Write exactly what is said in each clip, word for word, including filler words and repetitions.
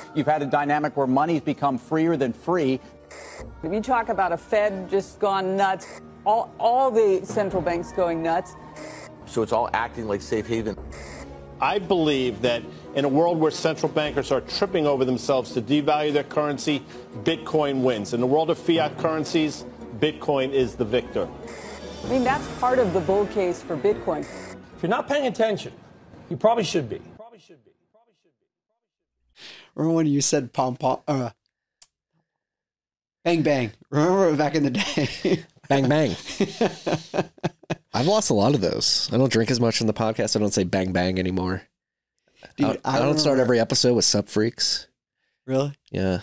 You've had a dynamic where money's become freer than free. If you talk about a Fed just gone nuts, all, all the central banks going nuts. So it's all acting like safe haven. I believe that in a world where central bankers are tripping over themselves to devalue their currency, Bitcoin wins. In the world of fiat currencies, Bitcoin is the victor. I mean, that's part of the bull case for Bitcoin. If you're not paying attention, you probably should be. Probably should be. Probably should be. Remember when you said pom pom? Uh, bang bang. Remember back in the day? Bang bang. I've lost a lot of those. I don't drink as much on the podcast. I don't say bang bang anymore. Dude, I, I, I don't start every episode with Sup Freaks. Really? Yeah.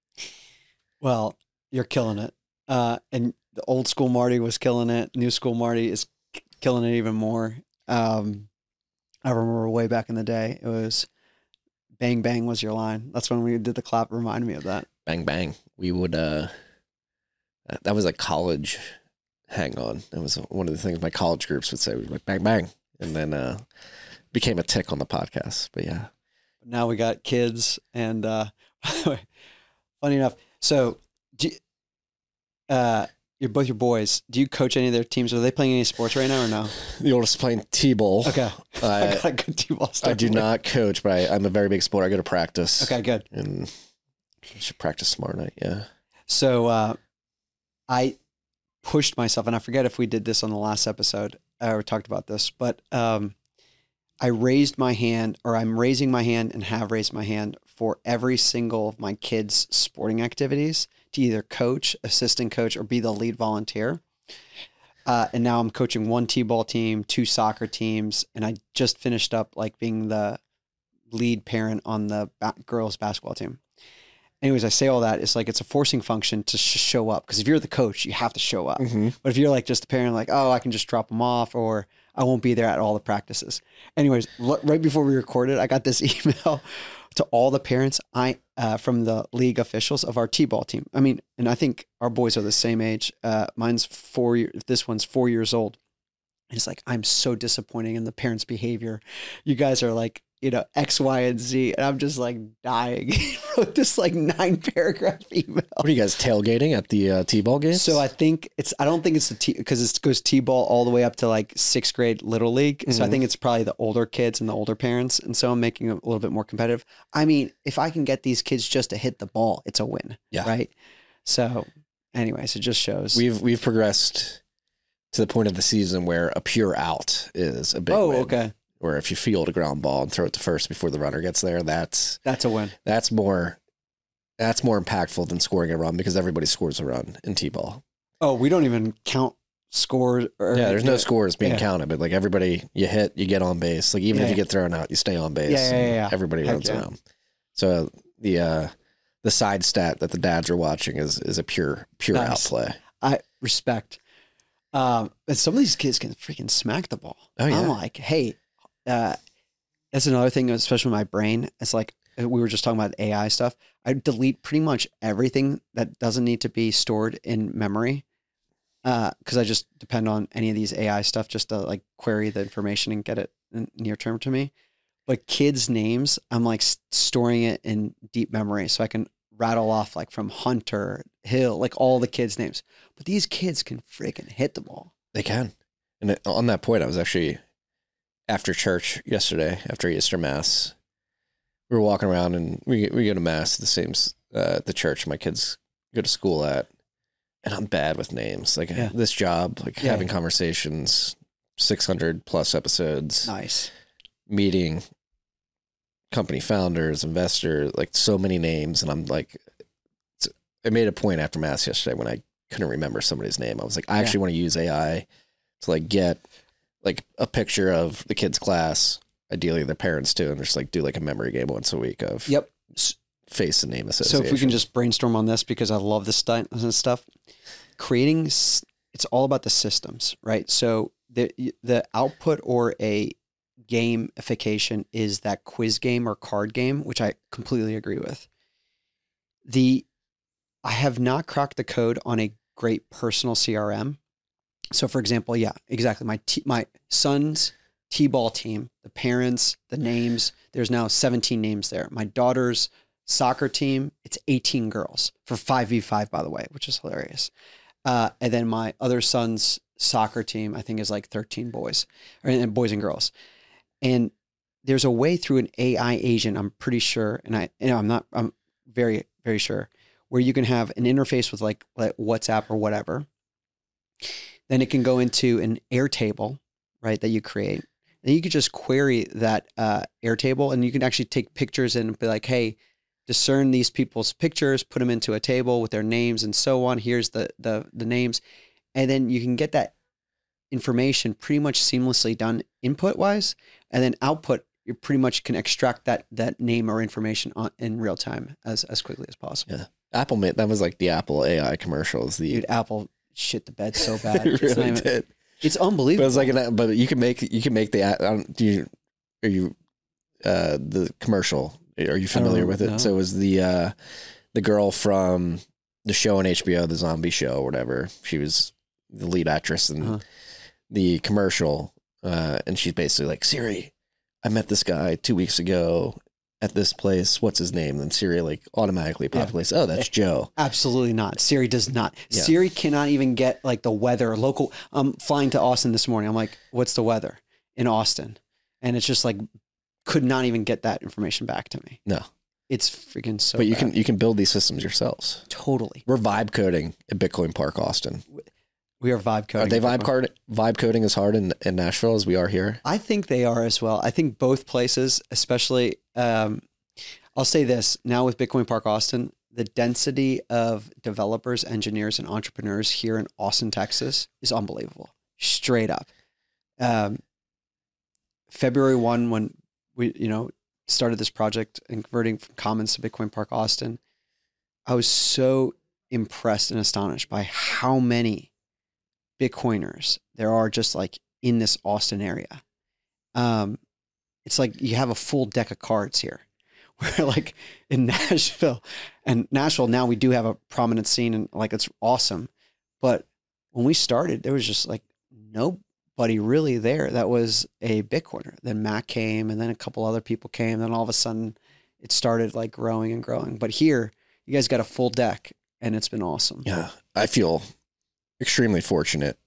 Well, you're killing it. Uh, and the old school Marty was killing it. New school Marty is k- killing it even more. Um, I remember way back in the day, it was bang bang was your line. That's when we did the clap. Remind me of that. Bang bang. We would, uh, that was a college hang on. That was one of the things my college groups would say. We'd be like bang bang. And then, uh, became a tick on the podcast, but yeah. Now we got kids and, uh, funny enough. So, do you, uh, you're both your boys. Do you coach any of their teams? Are they playing any sports right now or no? The oldest is playing T-ball. Okay. I, I got a good T-ball I do not coach, but I, I'm a very big sport. I go to practice. Okay, good. And I should practice tomorrow night. Yeah. So, uh, I pushed myself, and I forget if we did this on the last episode uh, or talked about this, but, um, I raised my hand, or I'm raising my hand and have raised my hand for every single of my kids' sporting activities to either coach, assistant coach, or be the lead volunteer. Uh, and now I'm coaching one T-ball team, two soccer teams, and I just finished up like being the lead parent on the ba- girls basketball team. Anyways, I say all that. It's like it's a forcing function to sh- show up, because if you're the coach, you have to show up. Mm-hmm. But if you're like just the parent, like, oh, I can just drop them off, or I won't be there at all the practices. Anyways, l- right before we recorded, I got this email to all the parents I uh, from the league officials of our T-ball team. I mean, and I think our boys are the same age. Uh, mine's four years. This one's four years old. And it's like, I'm so disappointing in the parents' behavior. You guys are like, you know, X, Y, and Z. And I'm just like dying. He wrote this like nine paragraph email. What are you guys tailgating at the uh, T-ball games? So I think it's, I don't think it's the T, because it goes T-ball all the way up to like sixth grade Little League. Mm-hmm. So I think it's probably the older kids and the older parents. And so I'm making it a little bit more competitive. I mean, if I can get these kids just to hit the ball, it's a win. Yeah. Right. So anyways, it just shows. We've, we've progressed to the point of the season where a pure out is a big oh, win. okay. Where if you field a ground ball and throw it to first before the runner gets there, that's that's a win. That's more that's more impactful than scoring a run, because everybody scores a run in T-ball. Oh, we don't even count scores. Or, yeah, there's no scores being yeah. counted, but like everybody, you hit, you get on base. Like even yeah, if you yeah. get thrown out, you stay on base. Yeah, yeah, yeah, yeah. Everybody Heck runs yeah. around. So the uh, the side stat that the dads are watching is is a pure pure Nice. outplay. I respect. Um, and some of these kids can freaking smack the ball. Oh, yeah. I'm like, hey, uh, that's another thing, especially with my brain. It's like, we were just talking about A I stuff. I delete pretty much everything that doesn't need to be stored in memory. Uh, cause I just depend on any of these A I stuff just to like query the information and get it in near term to me. But kids' names, I'm like storing it in deep memory so I can rattle off like from Hunter, Hill, like all the kids' names. But these kids can freaking hit the ball. They can. And on that point, I was actually after church yesterday, after Easter Mass, we were walking around and we we go to Mass the same uh, the church my kids go to school at, and I'm bad with names. Like Yeah. this job, like Yeah. having conversations, six hundred plus episodes, Nice. meeting company founders, investors, like so many names, and I'm like, it's, I made a point after Mass yesterday when I couldn't remember somebody's name. I was like, I actually Yeah. want to use A I to like get like a picture of the kid's class, ideally their parents too, and just like do like a memory game once a week of Yep. face and name association. So if we can just brainstorm on this, because I love this stu- this stuff, creating, s- it's all about the systems, right? So the the output or a gamification is that quiz game or card game, which I completely agree with. The I have not cracked the code on a great personal C R M. So for example, yeah, exactly. My t- my son's T-ball team, the parents, the names, there's now seventeen names there. My daughter's soccer team, it's eighteen girls for five v five, by the way, which is hilarious. Uh, and then my other son's soccer team, I think, is like thirteen boys, or and boys and girls. And there's a way through an A I agent, I'm pretty sure, and I, you know, I'm not, I'm very, very sure, where you can have an interface with like, like WhatsApp or whatever. Then it can go into an Airtable, right, that you create. And you could just query that uh, Airtable, and you can actually take pictures and be like, hey, discern these people's pictures, put them into a table with their names and so on. Here's the the the names. And then you can get that information pretty much seamlessly done input-wise, and then output, you pretty much can extract that that name or information on, in real time as, as quickly as possible. Yeah. Apple made, that was like the Apple A I commercials. The Dude, Apple shit the bed so bad. it It's, really not even- did. it's unbelievable. But it's like an, but you can make you can make the I don't, do you are you uh the commercial, are you familiar with it? know. So it was the uh the girl from the show on H B O, the zombie show or whatever. She was the lead actress in Uh-huh. the commercial, uh and she's basically like, Siri, I met this guy two weeks ago at this place. What's his name? And Siri like automatically populates. Oh, that's Joe. Absolutely not. Siri does not. Yeah. Siri cannot even get like the weather local. I'm flying to Austin this morning. I'm like, what's the weather in Austin? And it's just like, could not even get that information back to me. No, It's freaking so but you bad. can you can build these systems yourselves. Totally. We're vibe coding at Bitcoin Park, Austin. We are vibe coding. Are they vibe card vibe coding as hard in, in Nashville as we are here? I think they are as well. I think both places, especially, um, I'll say this now with Bitcoin Park Austin, the density of developers, engineers, and entrepreneurs here in Austin, Texas is unbelievable. Straight up. Um, February first, when we, you know, started this project and converting from Commons to Bitcoin Park Austin, I was so impressed and astonished by how many Bitcoiners there are just like in this Austin area. Um, it's like you have a full deck of cards here. Where like in Nashville, and Nashville now we do have a prominent scene and like it's awesome. But when we started, there was just like nobody really there that was a Bitcoiner. Then Matt came, and then a couple other people came. Then all of a sudden, it started like growing and growing. But here, you guys got a full deck, and it's been awesome. Yeah, I feel extremely fortunate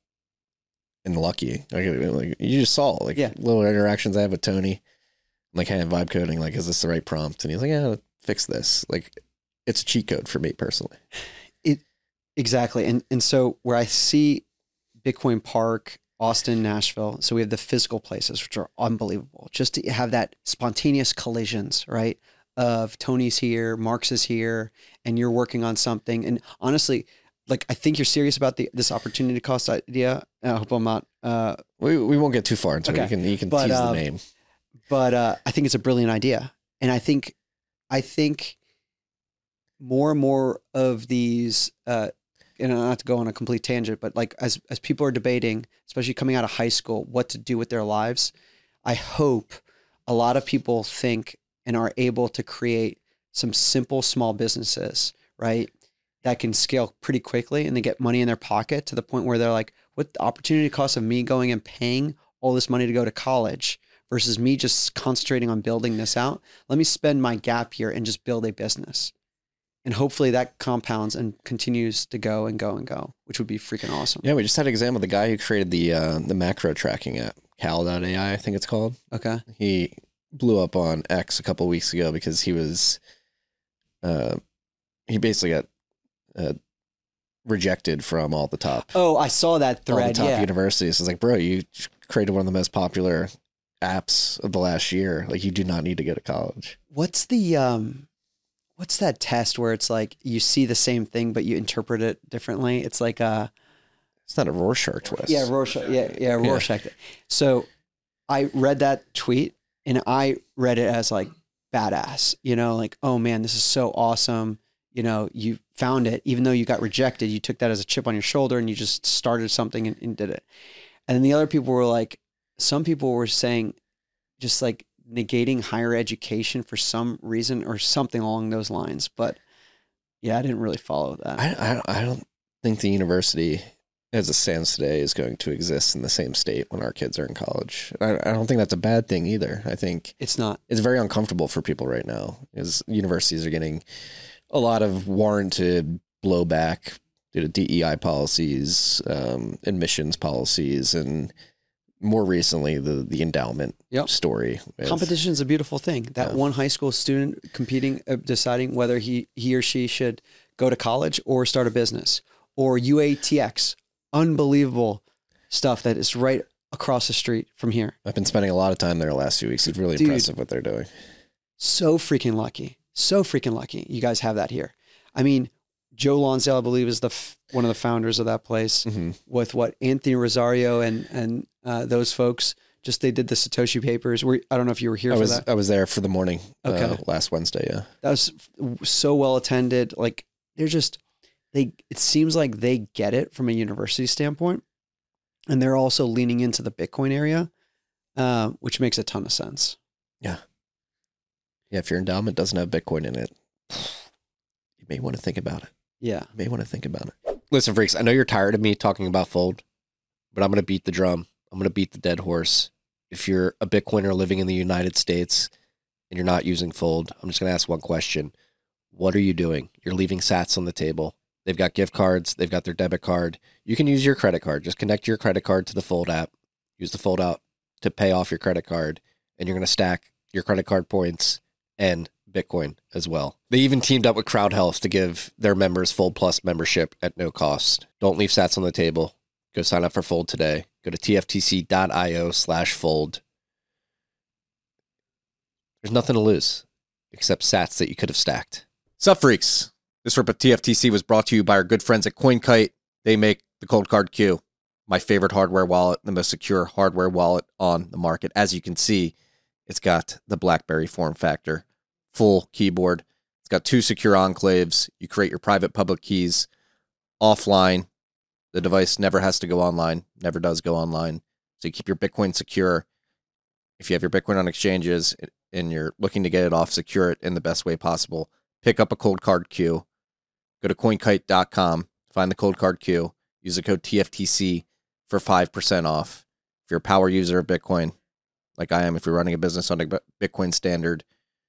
and lucky. Like, like you just saw, like Yeah. little interactions I have with Tony. I'm like, hey, I'm vibe coding. Like, is this the right prompt? And he's like, yeah, fix this. Like, it's a cheat code for me personally. It exactly. And and so where I see Bitcoin Park, Austin, Nashville, so we have the physical places, which are unbelievable. Just to have that spontaneous collisions, right? Of Tony's here, Mark's is here, and you're working on something. And honestly, like I think you're serious about the this opportunity cost idea. I hope I'm not. Uh, We we won't get too far into Okay. it. You can you can But, tease um, the name. But uh, I think it's a brilliant idea, and I think, I think, more and more of these, uh, and not to go on a complete tangent, but like as as people are debating, especially coming out of high school, what to do with their lives, I hope a lot of people think and are able to create some simple small businesses, right, that can scale pretty quickly, and they get money in their pocket to the point where they're like, what the opportunity cost of me going and paying all this money to go to college versus me just concentrating on building this out. Let me spend my gap here and just build a business. And hopefully that compounds and continues to go and go and go, which would be freaking awesome. Yeah, we just had an example of the guy who created the uh, the macro tracking app, Cal dot A I, I think it's called. Okay. He blew up on X a couple of weeks ago because he was, uh, he basically got uh, rejected from all the top, Oh, I saw that all the thread. top Yeah. universities. It's like, bro, you created one of the most popular apps of the last year. Like, you do not need to go to college. What's the, um, what's that test where it's like you see the same thing, but you interpret it differently? It's like, uh, It's not a Rorschach test. yeah, Rorschach. Yeah. Yeah. Rorschach. So I read that tweet and I read it as like badass, you know, like, oh man, this is so awesome. You know, you found it, even though you got rejected, you took that as a chip on your shoulder and you just started something and, and did it. And then the other people were like, some people were saying just like negating higher education for some reason or something along those lines. But yeah, I didn't really follow that. I, I, I don't think the university as it stands today, is going to exist in the same state when our kids are in college. I, I don't think that's a bad thing either. I think It's not. it's very uncomfortable for people right now, because universities are getting a lot of warranted blowback due to D E I policies, um, admissions policies, and more recently the the endowment Yep. story. with- Competition is a beautiful thing. That Yeah. one high school student competing, uh, deciding whether he, he or she should go to college or start a business, or U A T X, unbelievable stuff that is right across the street from here. I've been spending a lot of time there the last few weeks. It's really Dude. impressive what they're doing. So freaking lucky. So freaking lucky. You guys have that here. I mean, Joe Lonsdale, I believe, is the f- one of the founders of that place. Mhm. With what Anthony Rosario and and uh, those folks. Just they did the Satoshi papers. Were, I don't know if you were here I for was that. I was there for the morning Okay. uh, last Wednesday. Yeah, That was so well attended. Like they're just they. It seems like they get it from a university standpoint, and they're also leaning into the Bitcoin area, uh, which makes a ton of sense. yeah. If your endowment doesn't have Bitcoin in it, you may want to think about it. Yeah. You may want to think about it. Listen, freaks, I know you're tired of me talking about Fold, but I'm going to beat the drum. I'm going to beat the dead horse. If you're a Bitcoiner living in the United States and you're not using Fold, I'm just going to ask one question. What are you doing? You're leaving sats on the table. They've got gift cards. They've got their debit card. You can use your credit card. Just connect your credit card to the Fold app. Use the Fold app to pay off your credit card, and you're going to stack your credit card points and Bitcoin as well. They even teamed up with Crowd Health to give their members Fold Plus membership at no cost. Don't leave sats on the table. Go sign up for Fold today. Go to tftc.io slash fold. There's nothing to lose except sats that you could have stacked. Sup, freaks? This rip of T F T C was brought to you by our good friends at CoinKite. They make the Cold Card Q, my favorite hardware wallet, the most secure hardware wallet on the market. As you can see, it's got the BlackBerry form factor, full keyboard. It's got two secure enclaves. You create your private public keys offline. The device never has to go online, never does go online. So you keep your Bitcoin secure. If you have your Bitcoin on exchanges and you're looking to get it off, secure it in the best way possible. Pick up a Cold Card Q. Go to coin kite dot com, find the Cold Card Q, use the code T F T C for five percent off. If you're a power user of Bitcoin, like I am, if you're running a business on a Bitcoin standard,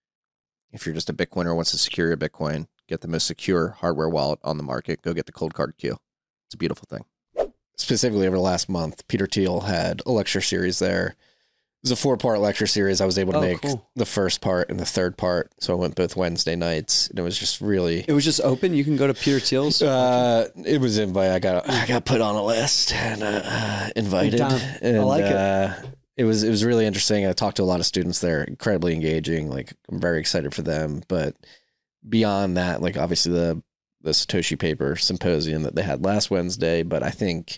if you're just a Bitcoiner who wants to secure your Bitcoin, get the most secure hardware wallet on the market, go get the Cold Card Q. It's a beautiful thing. Specifically over the last month, Peter Thiel had a lecture series there. It was a four-part lecture series. I was able to Oh, make cool. the first part and the third part, so I went both Wednesday nights, and it was just really... It was just open. You can go to Peter Thiel's. Uh, it was invite. I got I got put on a list and uh, invited. Damn. And, I like it. uh, it was it was really interesting. I talked to a lot of students there. Incredibly engaging. Like I'm very excited for them. But beyond that, like obviously the the Satoshi Paper Symposium that they had last Wednesday. But I think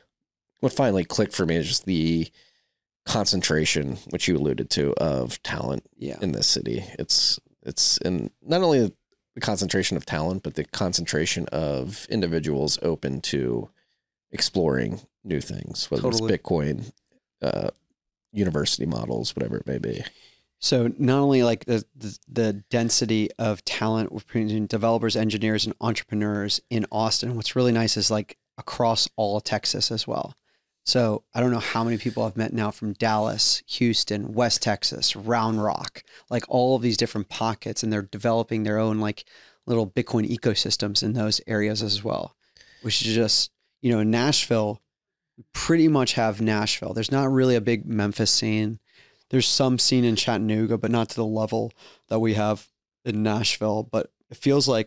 what finally clicked for me is just the concentration, which you alluded to, of talent Yeah. in this city. It's it's in not only the concentration of talent, but the concentration of individuals open to exploring new things, whether Totally. it's Bitcoin, uh, university models, whatever it may be. So not only like the, the the density of talent between developers, engineers, and entrepreneurs in Austin. What's really nice is like across all of Texas as well. So I don't know how many people I've met now from Dallas, Houston, West Texas, Round Rock, like all of these different pockets, and they're developing their own like little Bitcoin ecosystems in those areas as well, which is just, you know, in Nashville, we pretty much have Nashville. There's not really a big Memphis scene. There's some scene in Chattanooga, but not to the level that we have in Nashville. But it feels like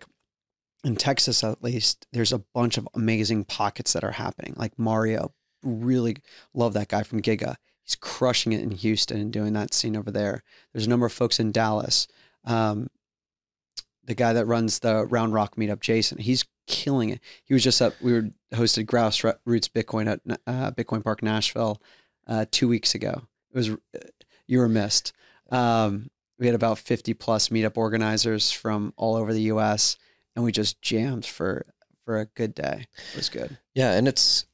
in Texas, at least, there's a bunch of amazing pockets that are happening. Like Mario, really love that guy from Giga. He's crushing it in Houston and doing that scene over there. There's a number of folks in Dallas. Um, the guy that runs the Round Rock meetup, Jason, he's killing it. He was just up, we were hosted Grouse Roots Bitcoin at uh, Bitcoin Park, Nashville, uh, two weeks ago. It was, you were missed. Um, we had about fifty plus meetup organizers from all over the U S, and we just jammed for, for a good day. It was good. Yeah, and it's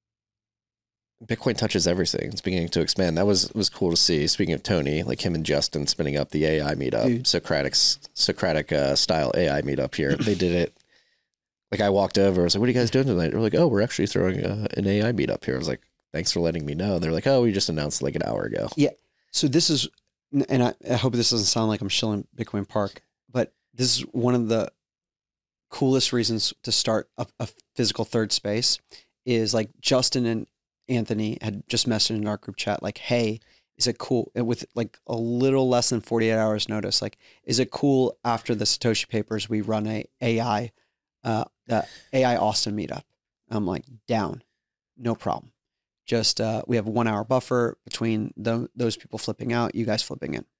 Bitcoin touches everything. It's beginning to expand. That was was cool to see. Speaking of Tony, like him and Justin spinning up the A I meetup, Dude. Socratic Socratic uh, style A I meetup here. They did it like I walked over, I was like, what are you guys doing tonight? They're like, oh, we're actually throwing a, an A I meetup here. I was like, thanks for letting me know. They're like, oh, we just announced like an hour ago. Yeah. So this is, and I, I hope this doesn't sound like I'm shilling Bitcoin Park, but this is one of the coolest reasons to start a, a physical third space is like Justin and Anthony had just messaged in our group chat, like, hey, is it cool with like a little less than forty-eight hours notice? Like, is it cool after the Satoshi papers, we run a AI, uh, the A I Austin meetup? I'm like, down, no problem. Just, uh, we have a one hour buffer between the, those people flipping out, you guys flipping in.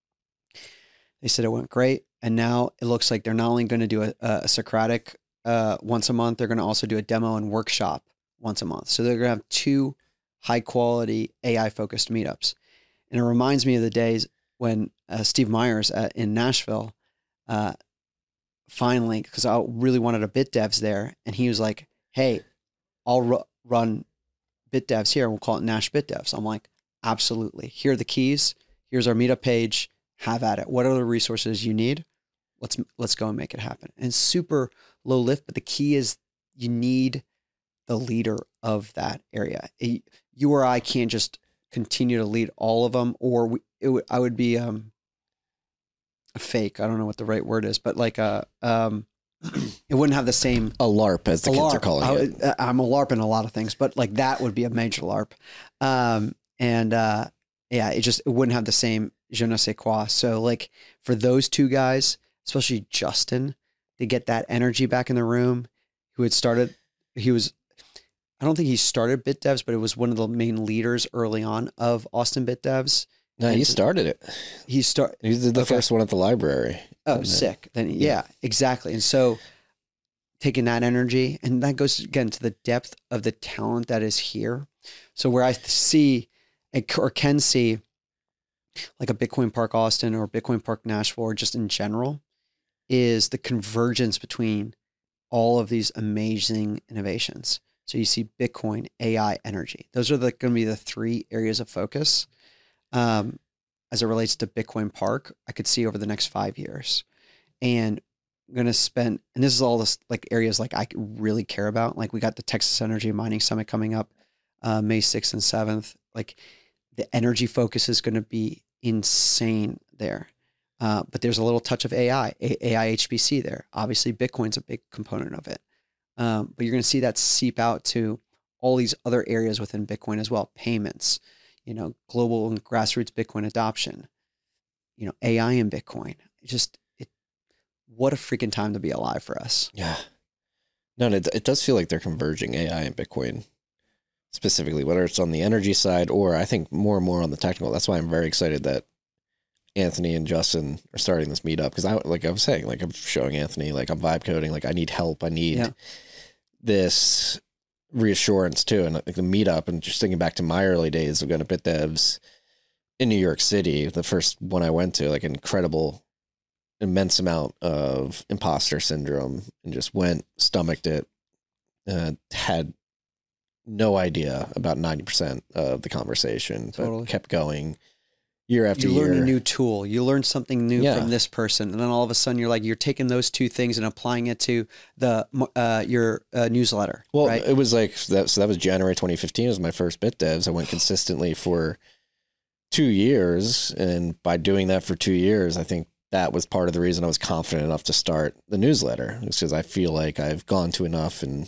They said it went great. And now it looks like they're not only going to do a, a Socratic uh, once a month, they're going to also do a demo and workshop once a month. So they're going to have two high quality A I focused meetups. And it reminds me of the days when uh, Steve Myers at, in Nashville, uh, finally, because I really wanted a BitDevs there. And he was like, hey, I'll ru- run BitDevs here. We'll call it Nash BitDevs. I'm like, absolutely. Here are the keys. Here's our meetup page. Have at it. What are the resources you need? Let's, let's go and make it happen. And it's super low lift, but the key is you need the leader of that area. It, you or I can't just continue to lead all of them, or we, it would, I would be um, a fake. I don't know what the right word is, but like a, um, it wouldn't have the same. A LARP, as the kids LARP. are calling I, it. I'm a LARP in a lot of things, but like that would be a major LARP. Um, and uh, yeah, it just, it wouldn't have the same je ne sais quoi. So like for those two guys, especially Justin, to get that energy back in the room, who had started, he was, I don't think he started BitDevs, but it was one of the main leaders early on of Austin BitDevs. No, and he started it. He started. He did the okay. first one at the library. Oh, sick. Then yeah. yeah, exactly. And so taking that energy, and that goes again to the depth of the talent that is here. So where I see or can see like a Bitcoin Park Austin or Bitcoin Park Nashville, or just in general, is the convergence between all of these amazing innovations. So you see Bitcoin, A I, energy. Those are the, going to be the three areas of focus um, as it relates to Bitcoin Park. I could see over the next five years, and I'm going to spend. And this is all this like areas like I really care about. Like we got the Texas Energy Mining Summit coming up uh, May sixth and seventh. Like the energy focus is going to be insane there. Uh, but there's a little touch of A I, A I H P C there. Obviously, Bitcoin's a big component of it. Um, but you're going to see that seep out to all these other areas within Bitcoin as well. Payments, you know, global and grassroots Bitcoin adoption, you know, A I in Bitcoin. It just, it, what a freaking time to be alive for us. Yeah. No, it, it does feel like they're converging A I and Bitcoin specifically, whether it's on the energy side or I think more and more on the technical. That's why I'm very excited that Anthony and Justin are starting this meetup, because I, like I was saying, like I'm showing Anthony, like I'm vibe coding, like I need help. I need yeah. this reassurance too. And like the meetup, and just thinking back to my early days of going to BitDevs in New York City, the first one I went to, like incredible, immense amount of imposter syndrome, and just went, stomached it, uh, had no idea about ninety percent of the conversation, totally. But kept going. Year after you year. learn a new tool. You learn something new yeah. from this person. And then all of a sudden you're like, you're taking those two things and applying it to the, uh, your uh, newsletter. Well, right? It was like, that, so that was January twenty fifteen. It was my first BitDevs. I went consistently for two years. And by doing that for two years, I think that was part of the reason I was confident enough to start the newsletter. It's because I feel like I've gone to enough and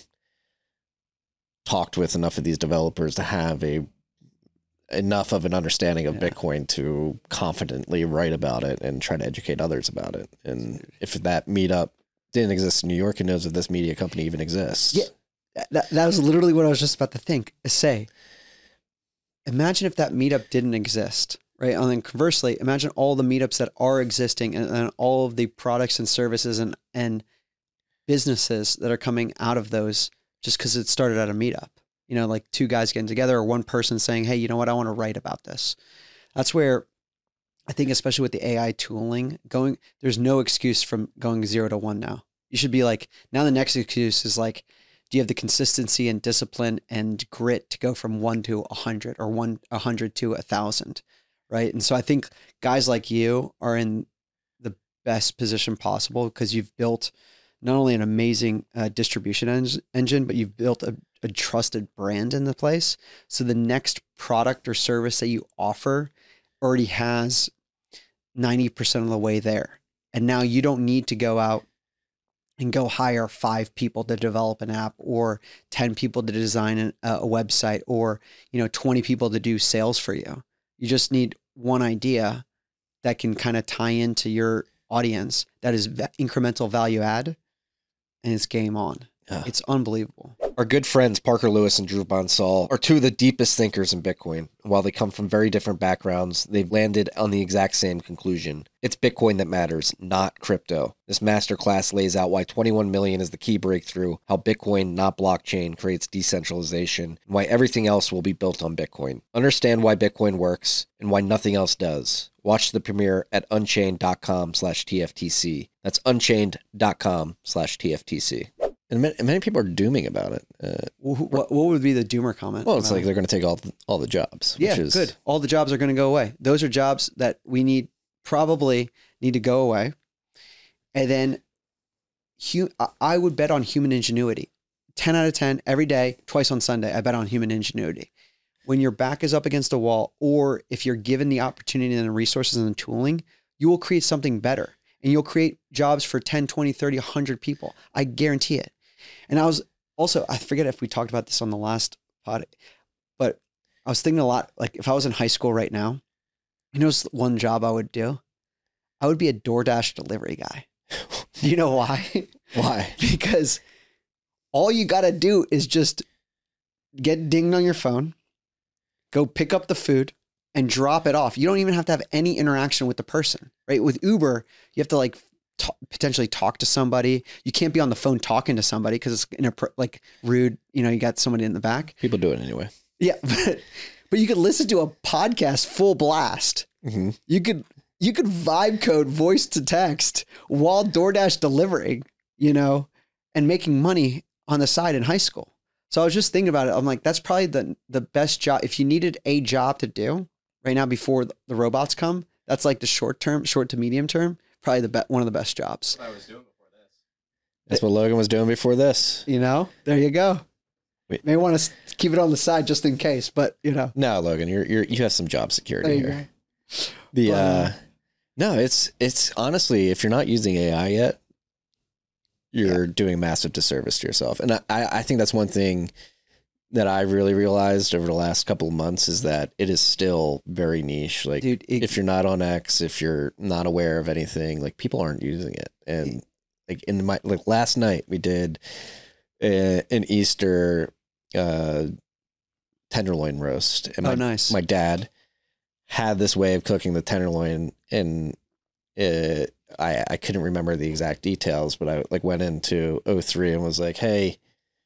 talked with enough of these developers to have a enough of an understanding of yeah. Bitcoin to confidently write about it and try to educate others about it. And if that meetup didn't exist in New York, who knows if this media company even exists? Yeah, that, that was literally what I was just about to think, say, imagine if that meetup didn't exist, right? And then conversely, imagine all the meetups that are existing and, and all of the products and services and, and businesses that are coming out of those just because it started at a meetup. You know, like two guys getting together or one person saying, hey, you know what, I want to write about this. That's where I think, especially with the A I tooling going, there's no excuse from going zero to one now. You should be like, now the next excuse is like, do you have the consistency and discipline and grit to go from one to a hundred or one, a hundred to a thousand, right? And so I think guys like you are in the best position possible because you've built not only an amazing uh, distribution en- engine, but you've built a, a trusted brand in the place. So the next product or service that you offer already has ninety percent of the way there. And now you don't need to go out and go hire five people to develop an app, or ten people to design an, uh, a website, or, you know, twenty people to do sales for you. You just need one idea that can kind of tie into your audience that is v- incremental value add, and it's game on. Yeah. It's unbelievable. Our good friends Parker Lewis and Drew Bonsall are two of the deepest thinkers in Bitcoin. While they come from very different backgrounds, they've landed on the exact same conclusion. It's Bitcoin that matters, not crypto. This masterclass lays out why twenty-one million is the key breakthrough, how Bitcoin, not blockchain, creates decentralization, and why everything else will be built on Bitcoin. Understand why Bitcoin works and why nothing else does. Watch the premiere at unchained.com slash TFTC. That's unchained.com slash TFTC. And many, many people are dooming about it. Uh, What, what would be the doomer comment? well, it's about like it? they're going to take all the, all the jobs. Yeah, which is, good. All the jobs are going to go away. Those are jobs that we need, probably need to go away. And then hu- I would bet on human ingenuity. ten out of ten every day, twice on Sunday, I bet on human ingenuity. When your back is up against a wall, or if you're given the opportunity and the resources and the tooling, you will create something better. And you'll create jobs for ten, twenty, thirty, one hundred people. I guarantee it. And I was also, I forget if we talked about this on the last pod, but I was thinking a lot, like if I was in high school right now, you know, one job I would do? I would be a DoorDash delivery guy. Do you know why? Why? Because all you got to do is just get dinged on your phone, go pick up the food and drop it off. You don't even have to have any interaction with the person, right? With Uber, you have to like t- potentially talk to somebody. You can't be on the phone talking to somebody because it's in a like rude, you know, you got somebody in the back. People do it anyway. Yeah. But, but you could listen to a podcast full blast. Mm-hmm. You could, you could vibe code voice to text while DoorDash delivering, you know, and making money on the side in high school. So I was just thinking about it. I'm like, that's probably the, the best job. If you needed a job to do right now before the robots come, that's like the short term, short to medium term, probably the be- one of the best jobs. That's what I was doing before this. That's what Logan was doing before this. You know, there you go. Wait. May want to keep it on the side just in case, but you know. No, Logan, you're you're you have some job security There you here. The But, uh, uh, no, it's it's honestly, if you're not using A I yet, you're doing a massive disservice to yourself. And I, I think that's one thing that I really realized over the last couple of months is that it is still very niche. Like Dude, it- if you're not on X, if you're not aware of anything, like people aren't using it. And like in my, like last night we did a, an Easter uh, tenderloin roast. And my, Oh, nice. my dad had this way of cooking the tenderloin, and it, I, I couldn't remember the exact details, but I like went into O three and was like, hey,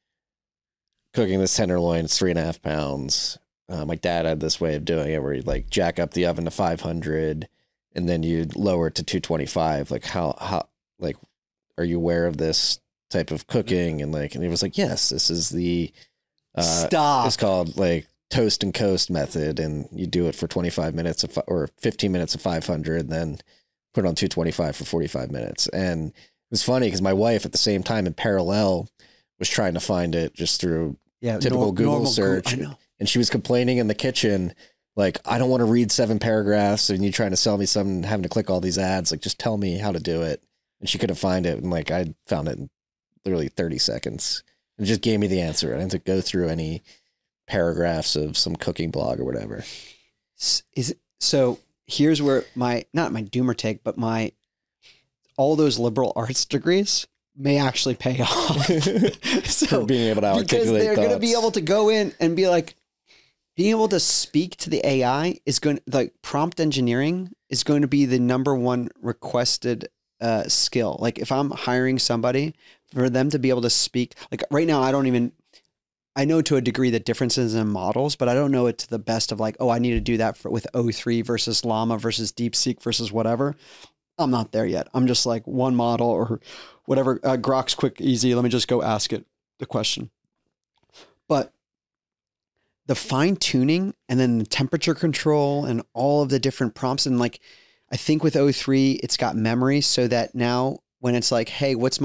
cooking this tenderloin, it's three and a half pounds. Uh, my dad had this way of doing it where you'd like jack up the oven to five hundred and then you'd lower it to two twenty-five. Like how, how, like, are you aware of this type of cooking? And like, and he was like, yes, this is the, uh, Stop. it's called like toast and coast method. And you do it for twenty-five minutes of, or fifteen minutes of five hundred, then put it on two twenty-five for forty-five minutes. And it was funny because my wife at the same time in parallel was trying to find it just through Yeah, typical nor- Google normal search. I know. And she was complaining in the kitchen, like, I don't want to read seven paragraphs and you trying to sell me something and having to click all these ads. Like, just tell me how to do it. And she couldn't find it. And like, I found it in literally thirty seconds and just gave me the answer. I didn't have to go through any paragraphs of some cooking blog or whatever. S- Is it, so here's where my, not my doomer take, but my, all those liberal arts degrees may actually pay off. So, For being able to because articulate they're going to be thoughts. able to go in and be like, being able to speak to the A I is going to, like, prompt engineering is going to be the number one requested uh, skill. Like if I'm hiring somebody, for them to be able to speak, like right now, I don't even, I know to a degree the differences in models, but I don't know it to the best of like, oh, I need to do that for, with O three versus Llama versus DeepSeek versus whatever. I'm not there yet. I'm just like one model or whatever. Uh, Grok's quick, easy. Let me just go ask it the question. But the fine tuning and then the temperature control and all of the different prompts. And like, I think with O three, it's got memory so that now when it's like, hey, what's my,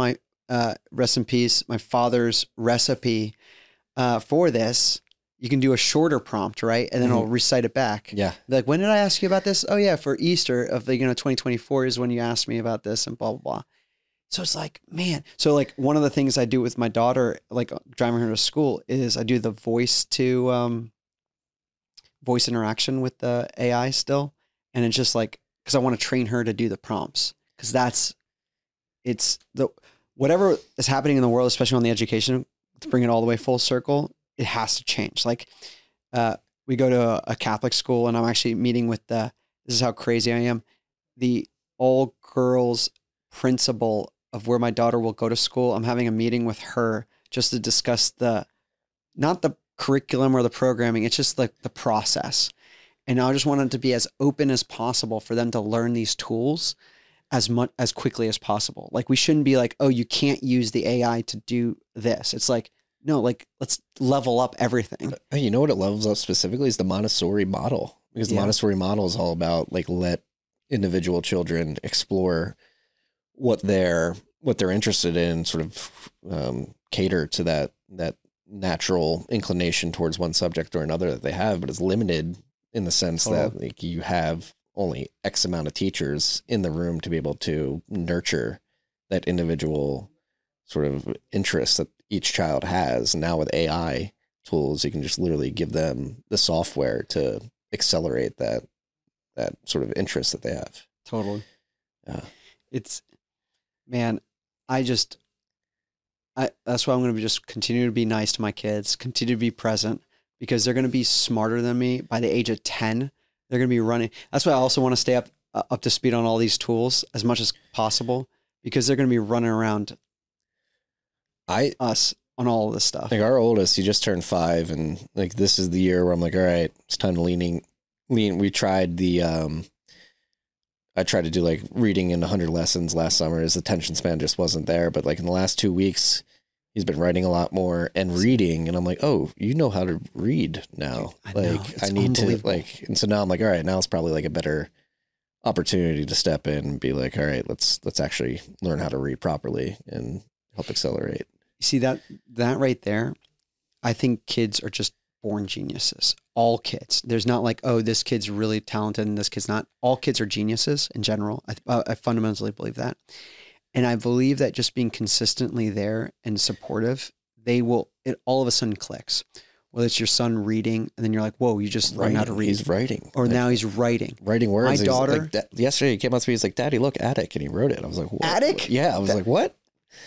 uh, rest in peace, my father's recipe uh, for this, you can do a shorter prompt, right? And then Mhm. I'll recite it back. Yeah. Like, when did I ask you about this? Oh yeah, for Easter of the, you know, twenty twenty-four is when you asked me about this and blah, blah, blah. So it's like, man. So like one of the things I do with my daughter, like driving her to school, is I do the voice to um, voice interaction with the A I still. And it's just like, cause I want to train her to do the prompts. Cause that's, it's the, whatever is happening in the world, especially on the education, to bring it all the way full circle, it has to change. Like, uh, we go to a, a Catholic school and I'm actually meeting with the, this is how crazy I am, the all girls principal of where my daughter will go to school. I'm having a meeting with her just to discuss the, not the curriculum or the programming. It's just like the process. And I just want it to be as open as possible for them to learn these tools as much as quickly as possible. Like, we shouldn't be like, oh, you can't use the A I to do this. It's like, no, like, let's level up everything. Hey, you know what it levels up specifically is the Montessori model, because the Yeah. Montessori model is all about like, let individual children explore what they're, what they're interested in, sort of um, cater to that, that natural inclination towards one subject or another that they have, but it's limited in the sense Totally. that like you have only X amount of teachers in the room to be able to nurture that individual sort of interest that each child has. Now with A I tools, you can just literally give them the software to accelerate that, that sort of interest that they have. Totally. Yeah. It's, man, I just, I, that's why I'm going to just continue to be nice to my kids, continue to be present, because they're going to be smarter than me by the age of ten. They're going to be running. That's why I also want to stay up, uh, up to speed on all these tools as much as possible, because they're going to be running around I us on all of this stuff. like our oldest, he just turned five, and like this is the year where I'm like, all right, it's time to leaning, lean. We tried the, um, I tried to do like reading in one hundred lessons last summer. His attention span just wasn't there. But like in the last two weeks, he's been writing a lot more and reading, and I'm like, oh, you know how to read now. I know, like it's I need to unbelievable. like, and so now I'm like, all right, now it's probably like a better opportunity to step in and be like, all right, let's let's actually learn how to read properly and help accelerate. You see that, that right there, I think kids are just born geniuses. All kids. There's not like, oh, this kid's really talented and this kid's not. All kids are geniuses in general. I, uh, I fundamentally believe that. And I believe that just being consistently there and supportive, they will, it all of a sudden clicks. Whether it's your son reading and then you're like, whoa, you just learned how to read. He's writing. Or Like, now he's writing. writing words. My He's daughter- like, "Da-" yesterday he came up to me. He's like, "Daddy, look, attic," and he wrote it. I was like, what? Attic? Yeah, I was like, what?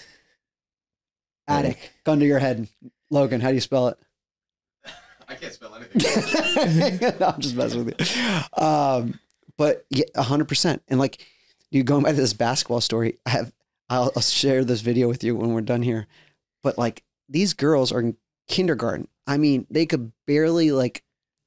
Attic. Gun to your head. Logan, how do you spell it? I can't spell anything. No, I'm just messing with you. Um, but yeah, a hundred percent. And like, you going back to this basketball story, I have, I'll, I'll share this video with you when we're done here. But like, these girls are in kindergarten. I mean, they could barely like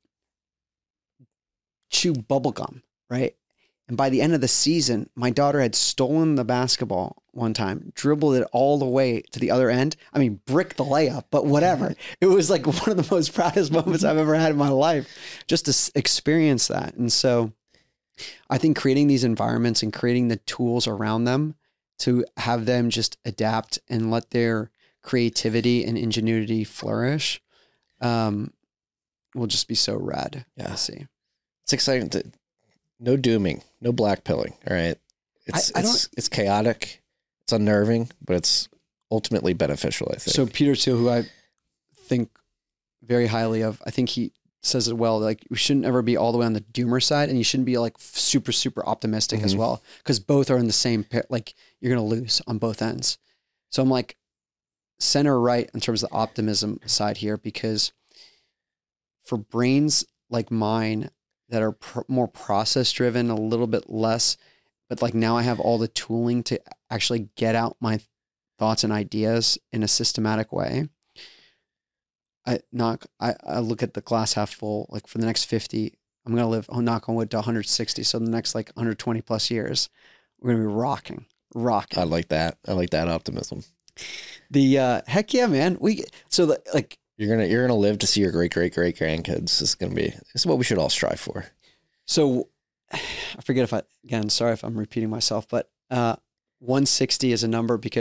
chew bubble gum, right? And by the end of the season, my daughter had stolen the basketball one time, dribbled it all the way to the other end. I mean, brick the layup, but whatever. It was like one of the most proudest moments I've ever had in my life, just to s- experience that. And so I think creating these environments and creating the tools around them to have them just adapt and let their creativity and ingenuity flourish um, will just be so rad Yeah. to see. It's exciting to no dooming, no black pilling. All right. It's I- I it's it's chaotic, it's unnerving, but it's ultimately beneficial, I think. So Peter Thiel, who I think very highly of, I think he says it well, like we shouldn't ever be all the way on the doomer side, and you shouldn't be like super, super optimistic as Mhm. well, because both are in the same pit. Like you're going to lose on both ends. So I'm like center right in terms of the optimism side here, because for brains like mine that are pr- more process driven, a little bit less, but like now I have all the tooling to actually get out my thoughts and ideas in a systematic way. I knock, I, I look at the glass half full, like for the next fifty, I'm going to live, oh, knock on wood, to one hundred sixty. So the next like one hundred twenty plus years, we're going to be rocking, rocking. I like that. I like that optimism. The, uh, heck yeah, man. We, so the, like, You're gonna you're gonna live to see your great great great grandkids. This is gonna be this is what we should all strive for. so I forget if I, again, sorry if I'm repeating myself, but, uh, one sixty is a number because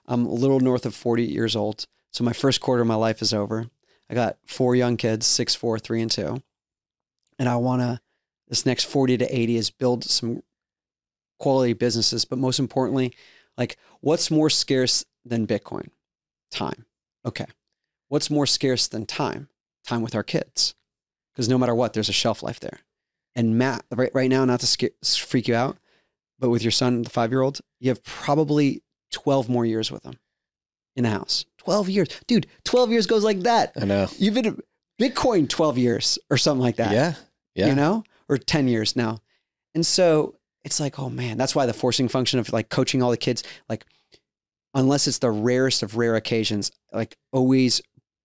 I'm a little north of forty years old. So my first quarter of my life is over. I got four young kids, six, four, three, and two. And I want to, this next forty to eighty is build some quality businesses. But most importantly, like, what's more scarce than Bitcoin? Time. Okay. What's more scarce than time? Time with our kids. Because no matter what, there's a shelf life there. And Matt, right, right now, not to scare, freak you out, but with your son, the five-year-old, you have probably twelve more years with him in the house. twelve years. Dude, twelve years goes like that. I know. You've been Bitcoin twelve years or something like that. Yeah. Yeah. You know, or ten years now. And so it's like, oh man, that's why the forcing function of like coaching all the kids, like, unless it's the rarest of rare occasions, like always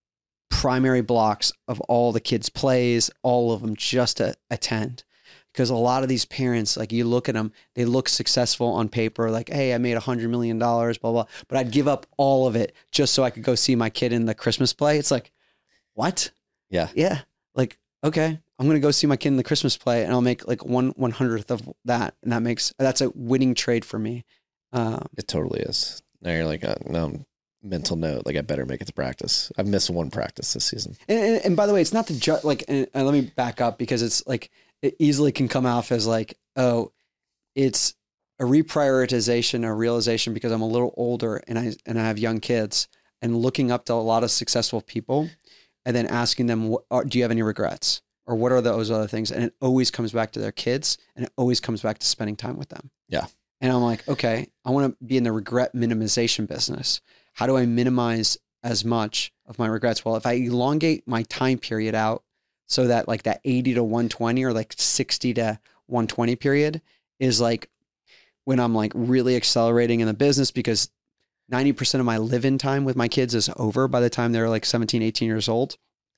primary blocks of all the kids' plays, all of them just to attend. Because a lot of these parents, like you look at them, they look successful on paper, like, hey, I made a hundred million dollars, blah, blah. But I'd give up all of it just so I could go see my kid in the Christmas play. It's like, what? Yeah. Yeah. Like, okay, I'm going to go see my kid in the Christmas play and I'll make like one one hundredth of that. And that makes, that's a winning trade for me. Um, It totally is. Now you're like, uh, no, mental note, like I better make it to practice. I've missed one practice this season. and, and, and by the way, it's not to ju- like, and, and let me back up because it's like, it easily can come off as like, oh, it's a reprioritization or realization because I'm a little older and I, and I have young kids and looking up to a lot of successful people and then asking them, what are, do you have any regrets? Or what are those other things? And it always comes back to their kids and it always comes back to spending time with them. Yeah. And I'm like, okay, I want to be in the regret minimization business. How do I minimize as much of my regrets? Well, if I elongate my time period out so that like that eighty to one twenty or like sixty to one twenty period is like when I'm like really accelerating in the business because ninety percent of my live-in time with my kids is over by the time they're like seventeen, eighteen years old.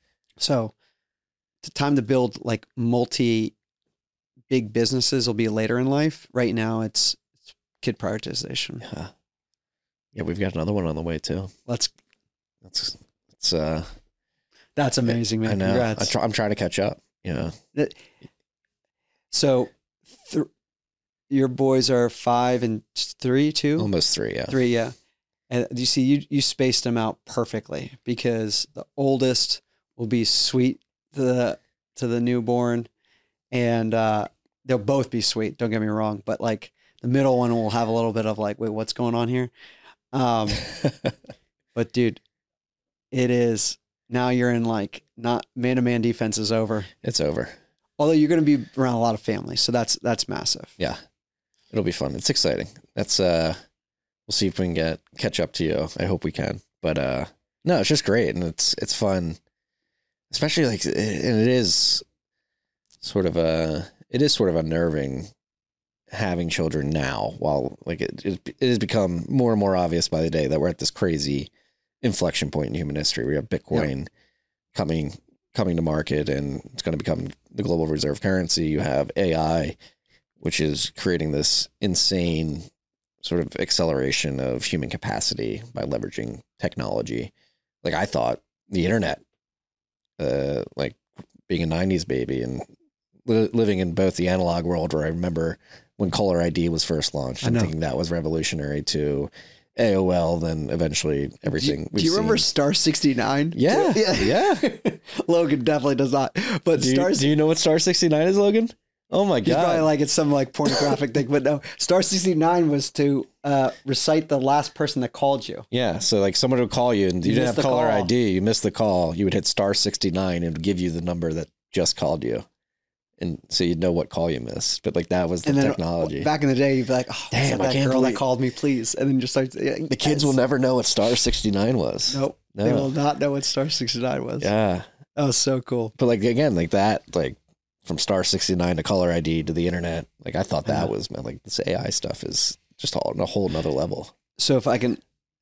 So the time to build like multi big businesses will be later in life. Right now it's, it's kid prioritization. Yeah. Yeah. We've got another one on the way too. Let's, That's, it's, uh, that's amazing, man. I know. Congrats. I try, I'm trying to catch up. You know. So th- your boys are five and three, two, Almost three. Yeah. three. Yeah. And you see, you, you spaced them out perfectly because the oldest will be sweet to the, to the newborn and, uh, they'll both be sweet. Don't get me wrong. But like the middle one will have a little bit of like, wait, what's going on here? Um, but dude, it is now you're in like not man to man defense is over. It's over. Although you're going to be around a lot of families. So that's, that's massive. Yeah. It'll be fun. It's exciting. That's, uh, we'll see if we can get, catch up to you. I hope we can, but, uh, no, it's just great. And it's, it's fun, especially like, and it is sort of a, it is sort of unnerving having children now while like it, it, it has become more and more obvious by the day that we're at this crazy inflection point in human history. We have Bitcoin yep. coming, coming to market and it's going to become the global reserve currency. You have A I, which is creating this insane sort of acceleration of human capacity by leveraging technology. Like I thought the internet, uh, like being a nineties baby and li- living in both the analog world where I remember when caller I D was first launched and thinking that was revolutionary to A O L, then eventually everything. Do you, do you remember Star sixty-nine? Yeah. Yeah. yeah. Logan definitely does not. But do you, Star, do you know what Star sixty-nine is, Logan? Oh my God. He's probably like it's some like pornographic thing, but no, Star sixty-nine was to uh, recite the last person that called you. Yeah. So like someone would call you and you, you didn't have caller call. I D, you missed the call. You would hit Star sixty-nine and it would give you the number that just called you. And so you'd know what call you missed, but like that was the then, technology. Back in the day, you'd be like, "Oh, damn, that I can't girl believe... that called me, please," and then just start. Yeah, the kids yes. will never know what Star sixty-nine was. Nope, no. They will not know what Star sixty-nine was. Yeah, that was so cool. But like again, like that, like from Star sixty-nine to caller I D to the internet, like I thought that yeah. was man, like this A I stuff is just all on a whole nother level. So if I can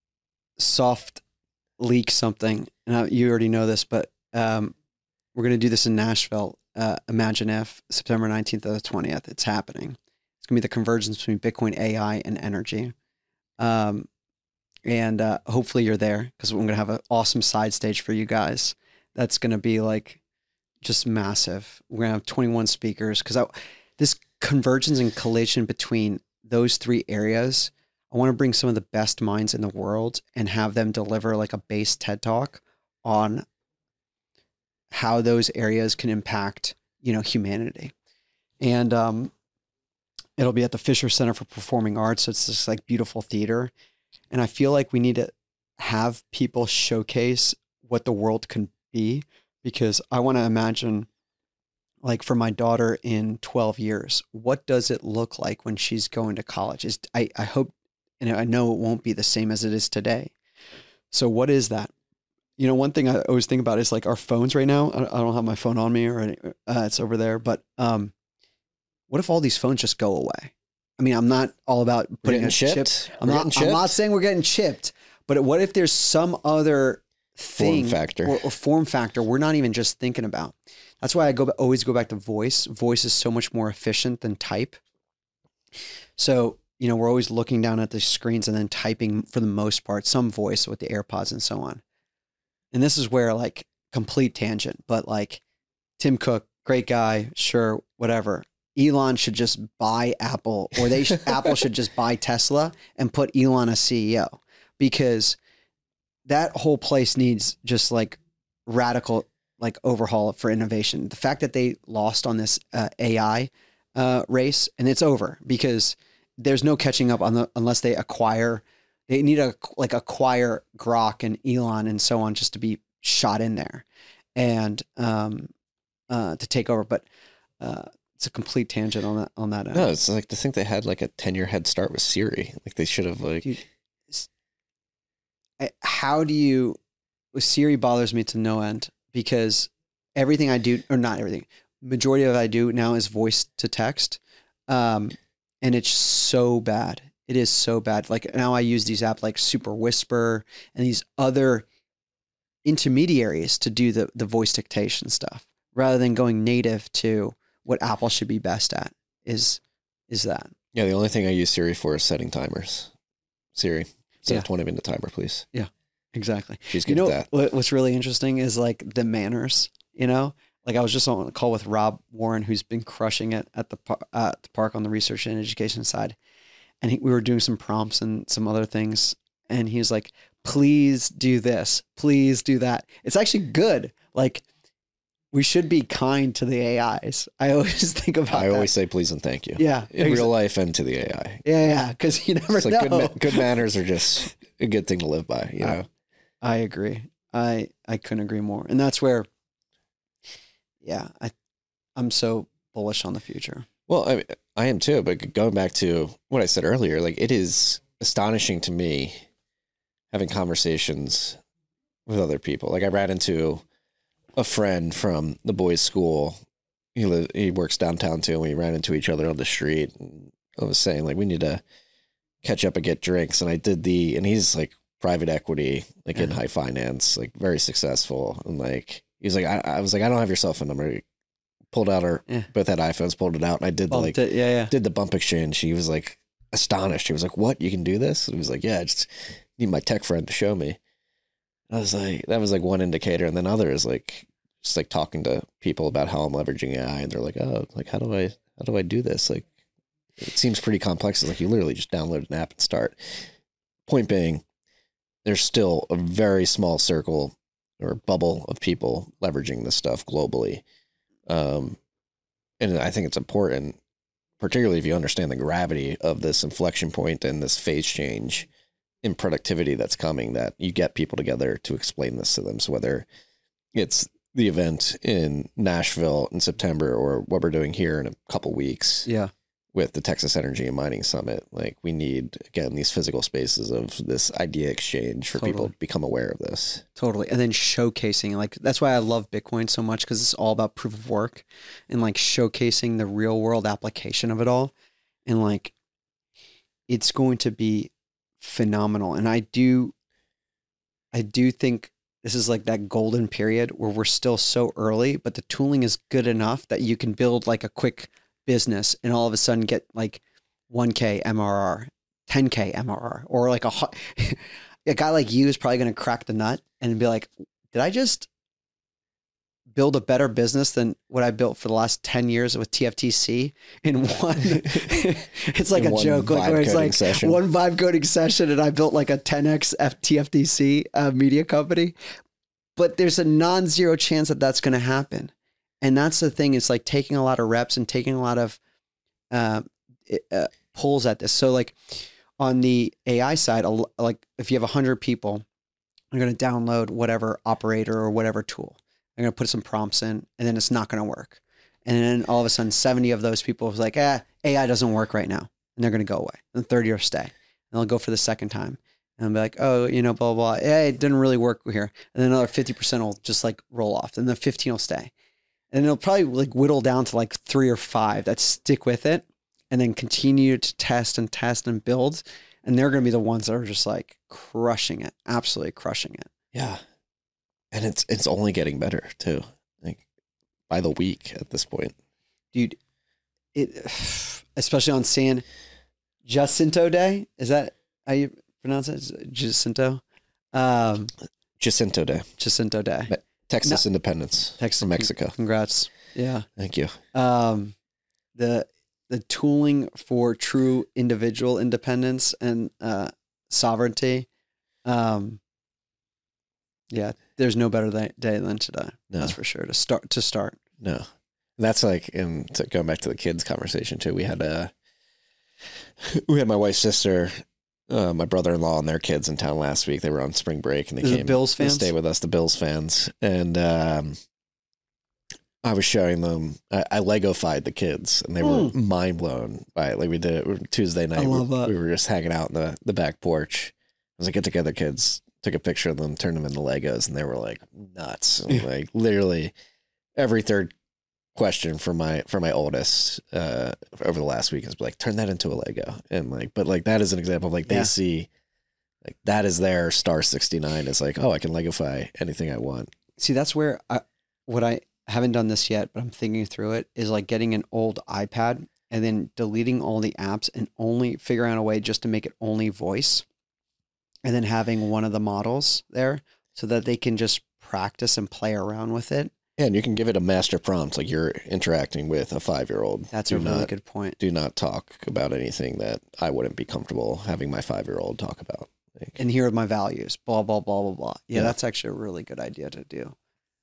soft leak something, and you already know this, but um, we're gonna do this in Nashville. Uh, Imagine If, September nineteenth to the twentieth, it's happening. It's going to be the convergence between Bitcoin, A I, and energy. Um, and uh, hopefully you're there because we're going to have an awesome side stage for you guys. That's going to be like just massive. We're going to have twenty-one speakers because this convergence and collision between those three areas, I want to bring some of the best minds in the world and have them deliver like a base TED Talk on how those areas can impact, you know, humanity. And um, it'll be at the Fisher Center for Performing Arts. So it's this like beautiful theater. And I feel like we need to have people showcase what the world can be, because I want to imagine, like for my daughter in twelve years, what does it look like when she's going to college? Is I, I hope, and I know it won't be the same as it is today. So what is that? You know, one thing I always think about is like our phones right now. I don't have my phone on me or any, uh, it's over there, but um, what if all these phones just go away? I mean, I'm not all about putting a chip. I'm we're not, I'm not saying we're getting chipped, but what if there's some other thing form factor or, or form factor we're not even just thinking about? That's why I go always go back to voice. Voice is so much more efficient than type. So, you know, we're always looking down at the screens and then typing for the most part, some voice with the AirPods and so on. And this is where like complete tangent, but like Tim Cook, great guy, sure, whatever. Elon should just buy Apple, or they should, Apple should just buy Tesla and put Elon as C E O, because that whole place needs just like radical like overhaul for innovation. The fact that they lost on this uh, A I uh, race, and it's over because there's no catching up on the unless they acquire. They need to like acquire Grok and Elon and so on just to be shot in there and um, uh, to take over. But uh, it's a complete tangent on that on that end. No, it's like to think they had like a ten year head start with Siri. Like they should have like. Dude, how do you? Siri bothers me to no end, because everything I do, or not everything, majority of what I do now is voice to text, um, and it's so bad. It is so bad. Like now I use these apps like Super Whisper and these other intermediaries to do the, the voice dictation stuff, rather than going native to what Apple should be best at is, is that. Yeah. The only thing I use Siri for is setting timers. Siri, set Yeah. a twenty minute timer, please. Yeah, exactly. She's good you know, at that. What, what's really interesting is like the manners, you know, like I was just on a call with Rob Warren, who's been crushing it at the, par- uh, at the park on the research and education side. And he, we were doing some prompts and some other things. And he was like, please do this. Please do that. It's actually good. Like we should be kind to the A Is. I always think about I that. always say please and thank you. Yeah. In exa- real life and to the A I. Yeah. Yeah. Cause you never It's know. like good, ma- good manners are just a good thing to live by, you know? I agree. I, I couldn't agree more. And that's where, yeah, I, I'm so bullish on the future. Well, I, I am too, but going back to what I said earlier, like it is astonishing to me having conversations with other people. Like I ran into a friend from the boys' school. He lives, he works downtown too, and we ran into each other on the street. And I was saying like we need to catch up and get drinks. And I did the, and he's like private equity, like in high finance, like very successful. And like he's like, I, I was like, I don't have your cell phone number. Pulled out our Yeah. both had iPhones, pulled it out, and I did the Bumped like it, yeah, yeah. did the bump exchange. He was like astonished. He was like, "What? You can do this?" He was like, "Yeah, I just need my tech friend to show me." I was like, that was like one indicator, and then others like just like talking to people about how I'm leveraging A I, and they're like, "Oh, like how do I how do I do this?" Like it seems pretty complex. It's like you literally just download an app and start. Point being, there's still a very small circle or bubble of people leveraging this stuff globally. Um, and I think it's important, particularly if you understand the gravity of this inflection point and this phase change in productivity that's coming, that you get people together to explain this to them. So whether it's the event in Nashville in September or what we're doing here in a couple weeks, Yeah. with the Texas Energy and Mining Summit, like we need, again, these physical spaces of this idea exchange for people Totally. to become aware of this. Totally. And then showcasing, like, that's why I love Bitcoin so much, because it's all about proof of work and like showcasing the real world application of it all. And like, it's going to be phenomenal. And I do, I do think this is like that golden period where we're still so early, but the tooling is good enough that you can build like a quick business and all of a sudden get like one K M R R, ten K M R R, or like a, a guy like you is probably going to crack the nut and be like, did I just build a better business than what I built for the last ten years with T F T C in one. It's like In a one joke, like where it's vibe coding like session. one vibe coding session, and I built like a ten X F T F T C uh, media company. But there's a non-zero chance that that's going to happen, and that's the thing. It's like taking a lot of reps and taking a lot of uh, uh, pulls at this. So like on the A I side, like if you have a hundred people, you're going to download whatever operator or whatever tool. They're going to put some prompts in, and then it's not going to work. And then all of a sudden, seventy of those people was like, ah, A I doesn't work right now. And they're going to go away. And thirty will stay. And they'll go for the second time. And I'll be like, oh, you know, blah, blah, blah. Yeah, it didn't really work here. And then another fifty percent will just like roll off. And the fifteen will stay. And it'll probably like whittle down to like three or five that stick with it and then continue to test and test and build. And they're going to be the ones that are just like crushing it, absolutely crushing it. Yeah. And it's it's only getting better too. Like by the week at this point. Dude, it especially on San Jacinto Day. Is that how you pronounce it? Jacinto? Um, Jacinto Day. Jacinto Day. Texas No. Independence. Texas from Mexico. Congrats. Yeah. Thank you. Um, the the tooling for true individual independence and uh, sovereignty. Um, yeah, there's no better day, day than today. No. That's for sure. To start to start. No. That's like, and to go back to the kids conversation too, we had a, we had my wife's sister, uh, my brother-in-law and their kids in town last week. They were on spring break and they Is it came Bills to fans? stay with us, the Bills fans. And, um, I was showing them, I, I Lego-fied the kids and they were Mm. mind blown by it. Like we did it Tuesday night. I love we, that. we were just hanging out in the, the back porch. It was a get together, kids took a picture of them, turned them into Legos, and they were like nuts. And, like literally every third question for my, for my oldest, uh, over the last week is like, turn that into a Lego. And like, but like, that is an example of like, they Yeah. see like, that is their Star sixty-nine is like, oh, I can Legofy anything I want. See, that's where I, what I haven't done this yet, but I'm thinking through it is like getting an old iPad and then deleting all the apps and only figuring out a way just to make it only voice. And then having one of the models there so that they can just practice and play around with it. Yeah, and you can give it a master prompt like you're interacting with a five-year-old. That's do a really not, good point. Do not talk about anything that I wouldn't be comfortable having my five-year-old talk about. Like, And here are my values, blah, blah, blah, blah, blah. Yeah, Yeah. that's actually a really good idea to do.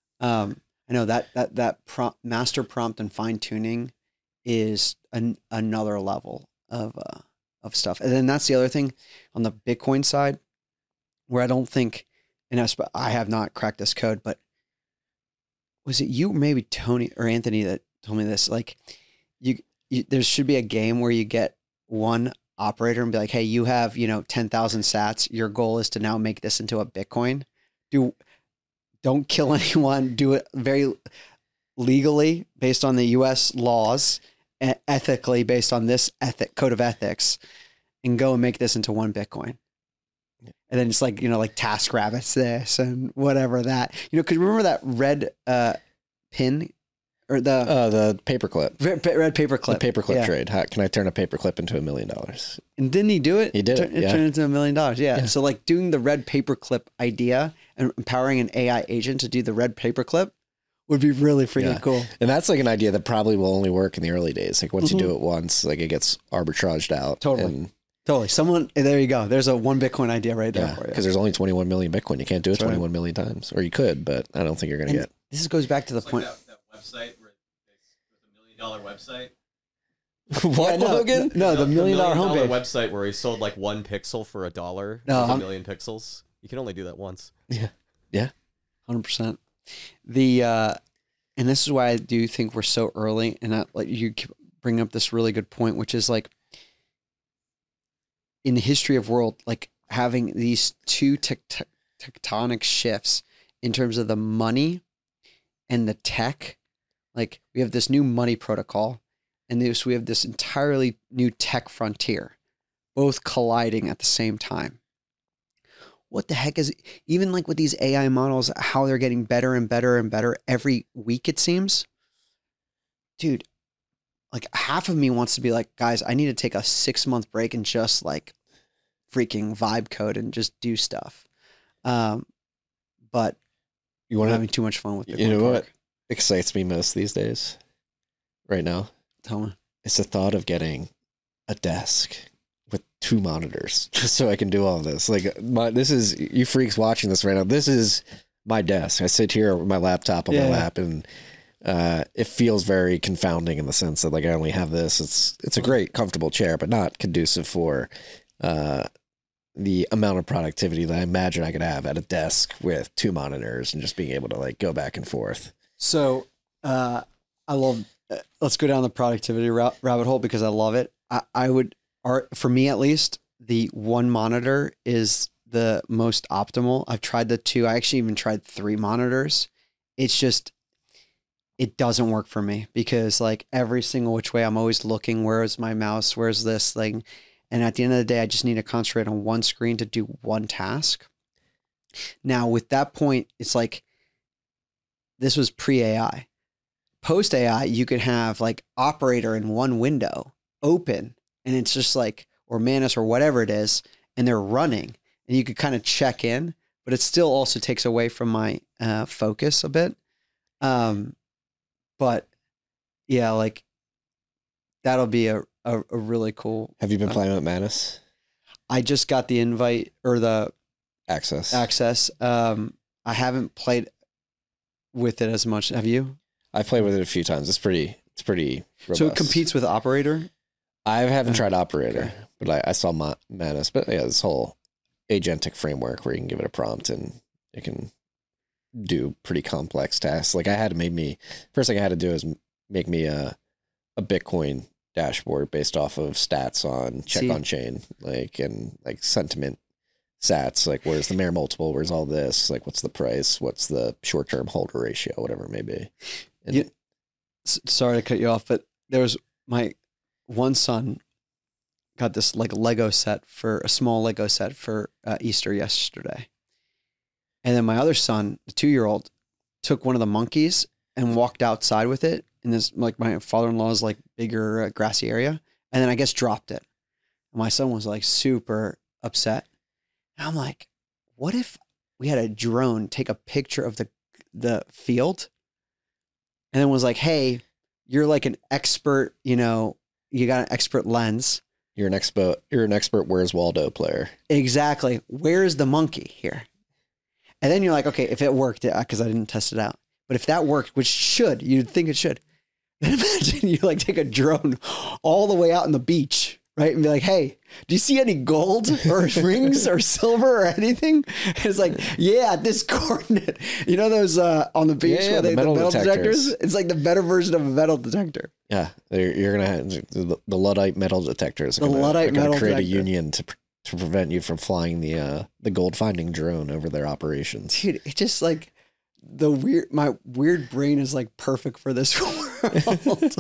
Um, I know that, that, that prompt, master prompt and fine tuning is an, another level of, uh, of stuff. And then that's the other thing on the Bitcoin side where I don't think, and I, sp- I have not cracked this code, but was it you, maybe Tony or Anthony that told me this? Like you, you there should be a game where you get one operator and be like, hey, you have, you know, ten thousand sats. Your goal is to now make this into a Bitcoin. Do, don't kill anyone. Do it very legally based on the U S laws, and ethically based on this ethic code of ethics, and go and make this into one Bitcoin. And then it's like, you know, like TaskRabbit's this and whatever that, you know, cause remember that red, uh, pin or the uh, the paperclip. red, red paperclip, The paperclip Yeah. trade. How can I turn a paperclip into a million dollars? And didn't he do it? He did Turn- it, yeah. turned into a million dollars. Yeah. Yeah. So like doing the red paperclip idea and empowering an A I agent to do the red paperclip would be really freaking Yeah. cool. And that's like an idea that probably will only work in the early days. Like once you do it once, like it gets arbitraged out. Mm-hmm. Totally. And, Totally. Someone, there you go. There's a one Bitcoin idea right there yeah, for you. because there's only twenty-one million Bitcoin. You can't do it That's right. twenty-one million times, or you could, but I don't think you're going to And get. this goes back to the It's like point. that, that website where it's a million dollar website. What, no, Logan? No, the million dollar dollar homepage. website where he sold like one pixel for a dollar. No, No, a I'm- million pixels. You can only do that once. Yeah. Yeah. one hundred percent. The, uh, and this is why I do think we're so early. And I, like you keep bringing up this really good point, which is like in the history of world, like having these two tect- tectonic shifts in terms of the money and the tech. Like we have this new money protocol and this, we have this entirely new tech frontier, both colliding at the same time. What the heck is, even like with these A I models, how they're getting better and better and better every week, it seems. Dude, like half of me wants to be like, guys, I need to take a six month break and just like freaking vibe code and just do stuff. Um, but You I'm want having to? too much fun with it. You know what? excites me most these days, right now? Tell me. It's the thought of getting a desk with two monitors just so I can do all this. Like, my, this is, you freaks watching this right now, this is my desk. I sit here with my laptop on Yeah. my lap, and uh, it feels very confounding in the sense that, like, I only have this. It's it's a great, comfortable chair, but not conducive for uh, the amount of productivity that I imagine I could have at a desk with two monitors and just being able to, like, go back and forth. So uh, I love, uh, let's go down the productivity ra- rabbit hole because I love it. I, I would, or for me at least, the one monitor is the most optimal. I've tried the two. I actually even tried three monitors. It's just, it doesn't work for me because like every single which way I'm always looking, where's my mouse? Where's this thing? And at the end of the day, I just need to concentrate on one screen to do one task. Now with that point, it's like, this was pre-A I. Post-A I, you could have like operator in one window open, and it's just like, or Manus or whatever it is, and they're running, and you could kind of check in, but it still also takes away from my uh, focus a bit. Um, but yeah, like that'll be a, a, a really cool. Have you been uh, playing with Manus? I just got the invite or the Access. access. Um, I haven't played with it as much. Have you? I've played with it a few times. It's pretty, it's pretty robust. So it competes with operator? I haven't Uh, tried Operator, okay. but I, I saw Ma- Manus. But yeah, this whole agentic framework where you can give it a prompt and it can do pretty complex tasks. Like I had to make me, first thing I had to do is make me a, a Bitcoin dashboard based off of stats on check See. on chain, like, and like sentiment sats, like where's the Mayer multiple, where's all this, like what's the price, what's the short-term holder ratio, whatever it may be. And You- S- sorry to cut you off, but there was my one son got this like Lego set for a small Lego set for uh, Easter yesterday. And then my other son, the two-year-old, took one of the monkeys and walked outside with it in this, like my father-in-law's like bigger uh, grassy area. And then I guess dropped it. And my son was like super upset. And I'm like, what if we had a drone take a picture of the, the field and then was like, hey, you're like an expert, you know, you got an expert lens. you're an expert, you're an expert Where's Waldo player. Exactly. Where's the monkey here? And then you're like, okay, if it worked, because I didn't test it out, but if that worked, which should, you'd think it should, then imagine you like take a drone all the way out on the beach, right? And be like, hey, do you see any gold or rings or silver or anything? And it's like, yeah, at this coordinate. You know those uh, on the beach Yeah, yeah, where the they metal the metal detectors. detectors? It's like the better version of a metal detector. Yeah, you're, you're gonna have the, the Luddite metal detectors. Are The gonna, Luddite are gonna metal create a detector. union to pr- to prevent you from flying the uh, the gold finding drone over their operations. Dude, it just like the weird, my weird brain is like perfect for this world.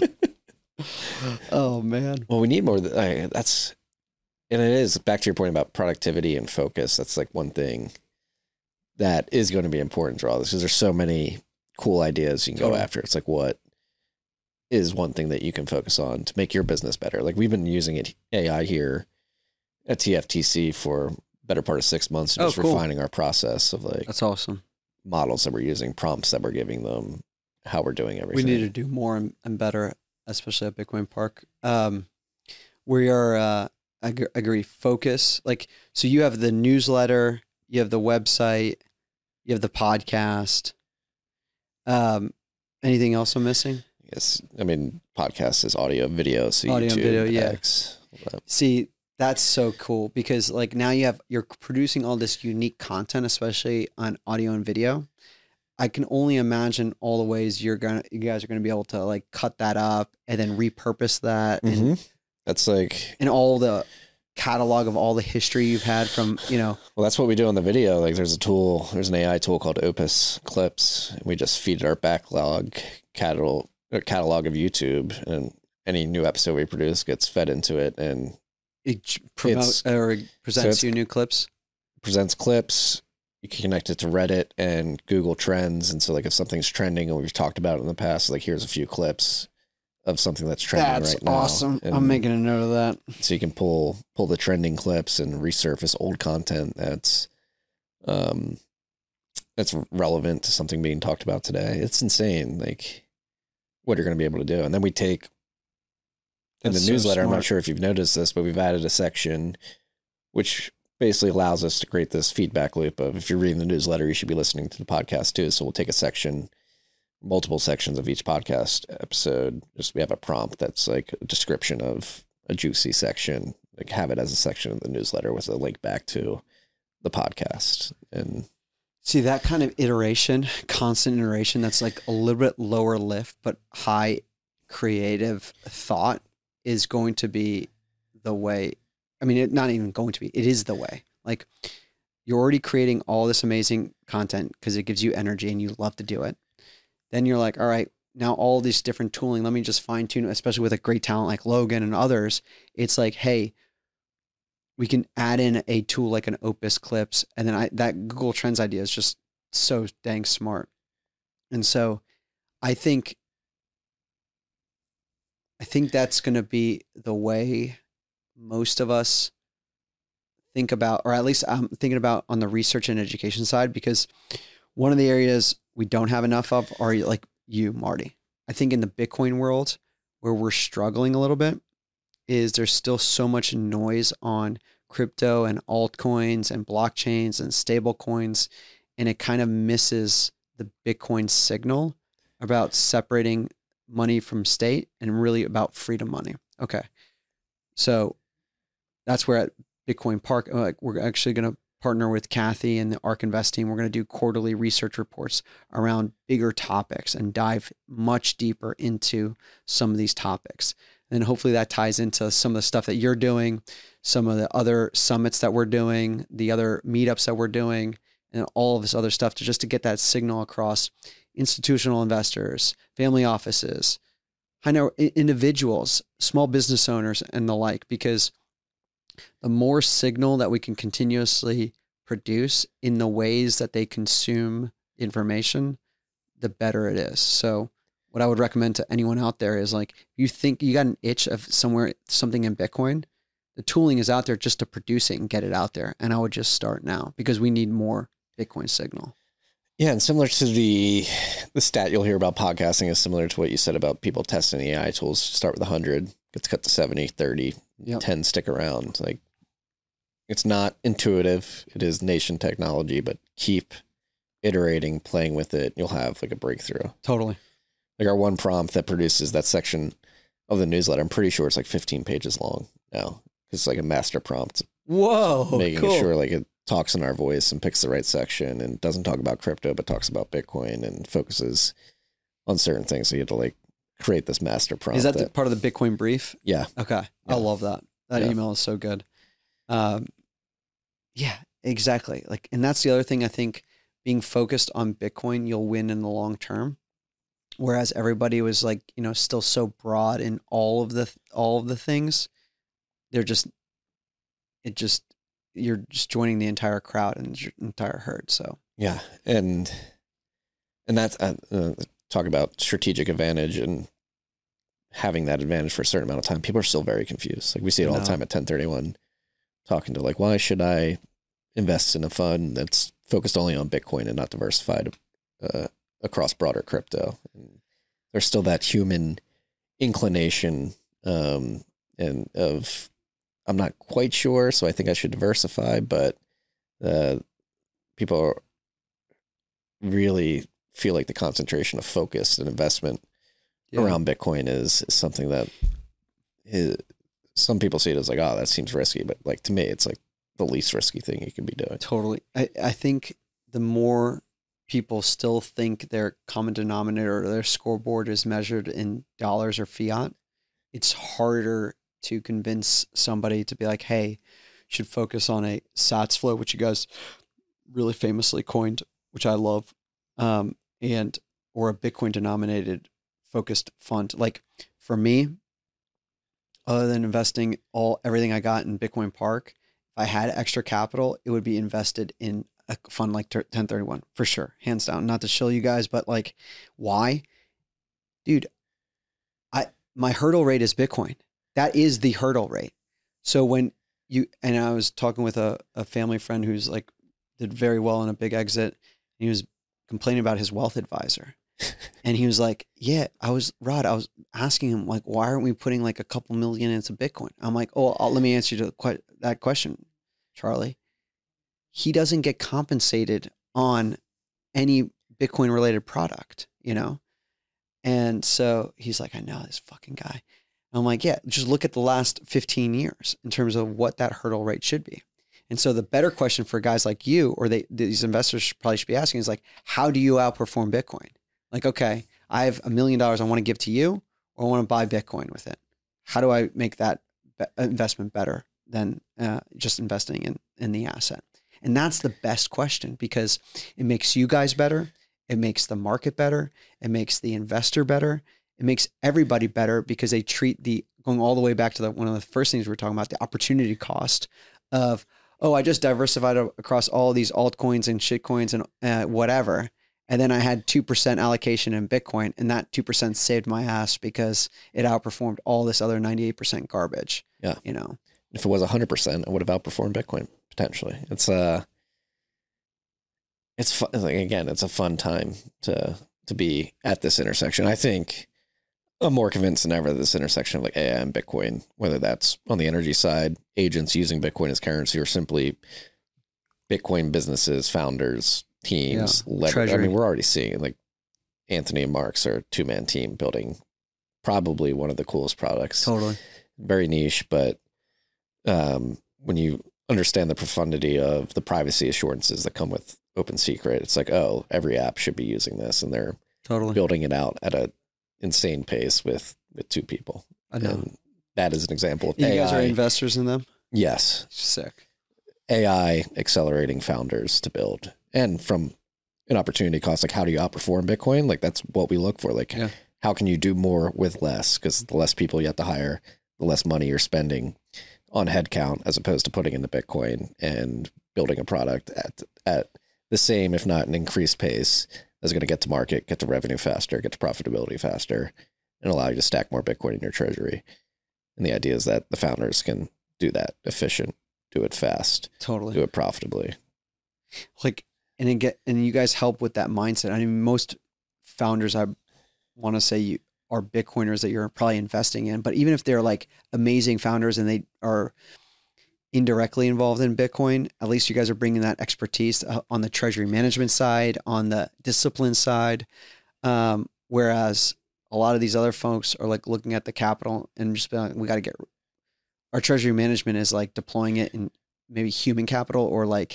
Oh man. Well, we need more. th- I, that's and it is back to your point about productivity and focus. That's like one thing that is going to be important for all this because there's so many cool ideas you can go Totally. after. It's like what is one thing that you can focus on to make your business better. Like we've been using it A I here at T F T C for better part of six months, Oh, just cool. refining our process of like That's awesome. models that we're using, prompts that we're giving them, how we're doing We everything. need to do more and, and better, especially at Bitcoin Park. Um, we are, uh, I ag- agree, focus. Like, so you have the newsletter, you have the website, you have the podcast. Um, anything else I'm missing? Yes, I mean, podcast is audio, video, so Audio and YouTube, video, yeah. X, but- See, that's so cool because like now you have, you're producing all this unique content, especially on audio and video. I can only imagine all the ways you're gonna, you guys are gonna be able to like cut that up and then repurpose that, and, Mhm. That's like, and all the catalog of all the history you've had from, you know. well, that's what we do in the video. Like, there's a tool, there's an A I tool called Opus Clips, and we just feed it our backlog catalog, or catalog of YouTube, and any new episode we produce gets fed into it and It j- promote It's- or presents it's- you new clips. presents clips. You can connect it to Reddit and Google Trends, and so like if something's trending and we've talked about it in the past, like here's a few clips of something that's trending That's right now. awesome. And I'm making a note of that. so you can pull pull the trending clips and resurface old content that's um that's relevant to something being talked about today. It's insane, like what you're going to be able to do. And then we take in That's the so newsletter, I'm smart. not sure if you've noticed this, but we've added a section which basically allows us to create this feedback loop of, if you're reading the newsletter, you should be listening to the podcast too. So we'll take a section, multiple sections of each podcast episode. Just we have a prompt that's like a description of a juicy section, like have it as a section of the newsletter with a link back to the podcast. And See, that kind of iteration, constant iteration, that's like a little bit lower lift, but high creative thought is going to be the way. I mean, it, not even going to be, it is the way. Like, you're already creating all this amazing content because it gives you energy and you love to do it. Then you're like, all right, now all these different tooling, let me just fine tune, especially with a great talent like Logan and others. It's like, hey, we can add in a tool like an Opus Clips. And then I, that Google Trends idea is just so dang smart. And so I think, I think that's going to be the way most of us think about, or at least I'm thinking about on the research and education side, because one of the areas we don't have enough of are like you, Marty. I think in the Bitcoin world where we're struggling a little bit is there's still so much noise on crypto and altcoins and blockchains and stable coins. And it kind of misses the Bitcoin signal about separating money from state and really about freedom money. Okay. So that's where at Bitcoin Park, like we're actually going to partner with Kathy and the ARK Invest team. We're going to do quarterly research reports around bigger topics and dive much deeper into some of these topics. And hopefully that ties into some of the stuff that you're doing, some of the other summits that we're doing, the other meetups that we're doing, and all of this other stuff to just to get that signal across institutional investors, family offices, I know individuals, small business owners, and the like, because the more signal that we can continuously produce in the ways that they consume information, the better it is. So what I would recommend to anyone out there is, like, you think you got an itch of somewhere, something in Bitcoin, the tooling is out there just to produce it and get it out there. And I would just start now because we need more Bitcoin signal. yeah, and similar to the the stat you'll hear about podcasting is similar to what you said about people testing A I tools. Start with one hundred, gets cut to seventy, thirty, Yep. ten stick around. Like, it's not intuitive. It is nation technology, but keep iterating, playing with it. You'll have like a breakthrough. Totally. Like our one prompt that produces that section of the newsletter, I'm pretty sure it's like fifteen pages long now. It's like a master prompt, Whoa. making cool. sure like it talks in our voice and picks the right section and doesn't talk about crypto, but talks about Bitcoin and focuses on certain things. So you have to like create this master prompt. Is that, the part of the Bitcoin brief? yeah. Okay. Yeah. I love that. That Yeah. email is so good. Um, yeah, exactly. Like, and that's the other thing. I think being focused on Bitcoin, you'll win in the long term. Whereas everybody was like, you know, still so broad in all of the, all of the things. They're just, it just, you're just joining the entire crowd and the entire herd. So Yeah. And, and that's, uh, uh, talk about strategic advantage and having that advantage for a certain amount of time. People are still very confused. Like we see it I all the know. time at ten thirty-one, talking to like, why should I invest in a fund that's focused only on Bitcoin and not diversified uh, across broader crypto? And there's still that human inclination um, and of, I'm not quite sure, so I think I should diversify, but uh, people really feel like the concentration of focus and investment yeah. around Bitcoin is, is something that is, some people see it as like, oh, that seems risky. But like, to me, it's like the least risky thing you can be doing. Totally. I, I think the more people still think their common denominator or their scoreboard is measured in dollars or fiat, it's harder to convince somebody to be like, hey, you should focus on a Sats flow, which you guys really famously coined, which I love, um, and or a Bitcoin denominated focused fund. Like for me, other than investing all everything I got in Bitcoin Park, if I had extra capital, it would be invested in a fund like ten thirty-one for sure, hands down. Not to shill you guys, but like, why, dude? I my hurdle rate is Bitcoin. That is the hurdle rate. So when you, and I was talking with a, a family friend who's like, did very well in a big exit. He was complaining about his wealth advisor. And he was like, yeah, I was, Rod, I was asking him, like, why aren't we putting like a couple million into Bitcoin? I'm like, oh, I'll, let me answer you to que- that question, Charlie. He doesn't get compensated on any Bitcoin related product, you know? And so he's like, I know this fucking guy. I'm like, yeah, just look at the last fifteen years in terms of what that hurdle rate should be. And so the better question for guys like you, or they, these investors probably should be asking is like, how do you outperform Bitcoin? Like, okay, I have a million dollars I want to give to you, or I want to buy Bitcoin with it. How do I make that be- investment better than uh, just investing in, in the asset? And that's the best question, because it makes you guys better. It makes the market better. It makes the investor better. It makes everybody better, because they treat the, going all the way back to the, one of the first things we were talking about, the opportunity cost of, oh, I just diversified across all these altcoins and shitcoins and uh, whatever. And then I had two percent allocation in Bitcoin, and that two percent saved my ass because it outperformed all this other ninety-eight percent garbage. Yeah. You know, if it was one hundred percent, it would have outperformed Bitcoin potentially. It's uh it's fun. Like, again, it's a fun time to to be at this intersection. I think I'm more convinced than ever that this intersection of like A I and Bitcoin, whether that's on the energy side, agents using Bitcoin as currency, or simply Bitcoin businesses, founders, teams, Yeah. lever- I Treasury. mean, we're already seeing like Anthony and Mark's are a two man team building probably one of the coolest products. totally. Very niche, but um, when you understand the profundity of the privacy assurances that come with Open Secret, it's like, oh, every app should be using this, and they're Totally. building it out at a insane pace with with two people. I know. And that is an example of You A I. guys are investors in them? Yes, Sick. A I accelerating founders to build, and from an opportunity cost, like how do you outperform Bitcoin? Like that's what we look for. Like, Yeah. how can you do more with less? Because the less people you have to hire, the less money you're spending on headcount, as opposed to putting into Bitcoin and building a product at at the same, if not an increased pace, that's going to get to market, get to revenue faster, get to profitability faster, and allow you to stack more Bitcoin in your treasury. And the idea is that the founders can do that efficient, do it fast, Totally. do it profitably. Like, and then get, and you guys help with that mindset. I mean, most founders, I want to say, you are Bitcoiners that you're probably investing in, but even if they're like amazing founders and they are indirectly involved in Bitcoin, at least you guys are bringing that expertise uh, on the treasury management side, on the discipline side. Um, whereas a lot of these other folks are like looking at the capital and just being like, we got to get, our treasury management is like deploying it in maybe human capital or like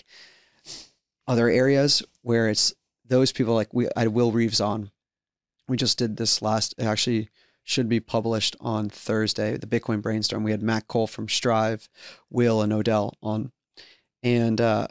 other areas where it's those people like we, I had Will Reeves on. We just did this last, it actually should be published on Thursday, the Bitcoin Brainstorm. We had Matt Cole from Strive, Will and Odell on. And uh,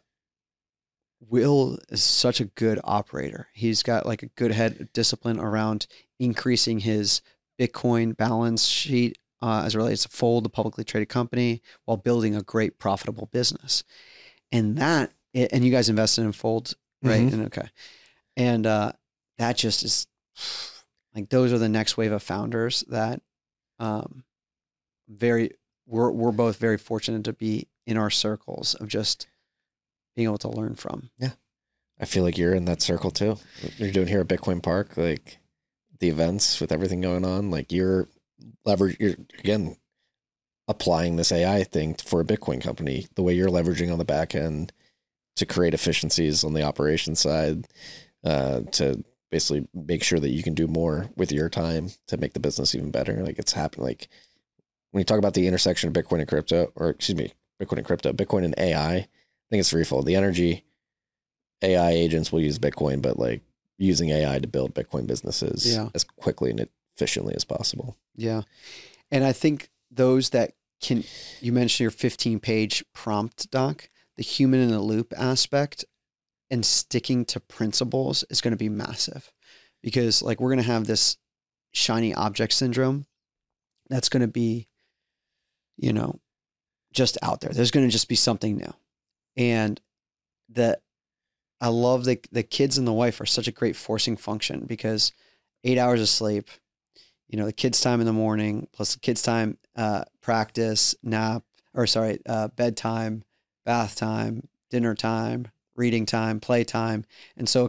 Will is such a good operator. He's got like a good head of discipline around increasing his Bitcoin balance sheet uh, as it relates to Fold, the publicly traded company, while building a great profitable business. And that, and you guys invested in Fold, right? Mhm. And okay. And uh, that just is, like, those are the next wave of founders that um, very, we're, we're both very fortunate to be in our circles of just being able to learn from. I feel like you're in that circle too. You're doing here at Bitcoin Park, like the events with everything going on, like you're leverage, you're again, applying this A I thing for a Bitcoin company, the way you're leveraging on the back end to create efficiencies on the operation side, uh, to basically make sure that you can do more with your time to make the business even better. Like it's happening. Like when you talk about the intersection of Bitcoin and crypto, or excuse me, Bitcoin and crypto, Bitcoin and A I, I think it's threefold. The energy, A I agents will use Bitcoin, but like using A I to build Bitcoin businesses Yeah. as quickly and efficiently as possible. Yeah. And I think those that can, you mentioned your fifteen page prompt doc, the human in the loop aspect and sticking to principles is going to be massive, because like we're going to have this shiny object syndrome that's going to be, you know, just out there. There's going to just be something new. And the, I love the, the kids and the wife are such a great forcing function, because eight hours of sleep, you know, the kids' time in the morning, plus the kids' time, uh, practice, nap, or sorry, uh, bedtime, bath time, dinner time, reading time, play time. And so, okay,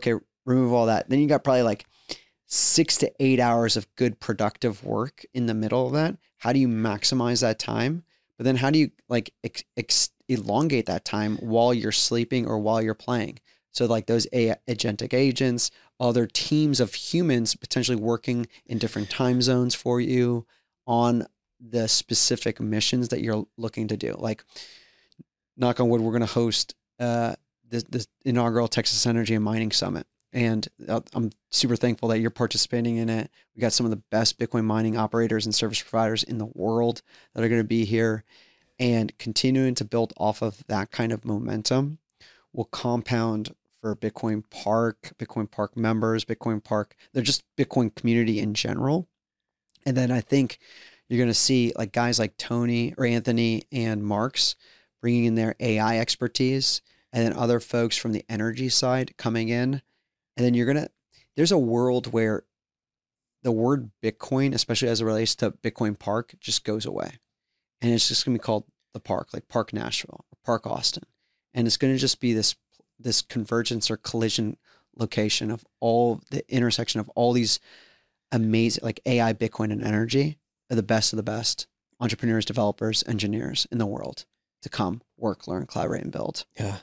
remove all that. Then you got probably like six to eight hours of good productive work in the middle of that. How do you maximize that time? But then how do you like ex- ex- elongate that time while you're sleeping or while you're playing? So like those a- agentic agents, other teams of humans potentially working in different time zones for you on the specific missions that you're looking to do. Like, knock on wood, we're going to host uh, this, this inaugural Texas Energy and Mining Summit. And I'm super thankful that you're participating in it. We got some of the best Bitcoin mining operators and service providers in the world that are going to be here. And continuing to build off of that kind of momentum will compound for Bitcoin Park, Bitcoin Park members, Bitcoin Park. They're just Bitcoin community in general. And then I think you're going to see like guys like Tony or Anthony and Marks bringing in their A I expertise, and then other folks from the energy side coming in. And then you're going to, there's a world where the word Bitcoin, especially as it relates to Bitcoin Park, just goes away. And it's just going to be called the Park, like Park Nashville or Park Austin. And it's going to just be this, this convergence or collision location of all the intersection of all these amazing, like A I, Bitcoin, and energy are the best of the best entrepreneurs, developers, engineers in the world to come work, learn, collaborate, and build. Yeah.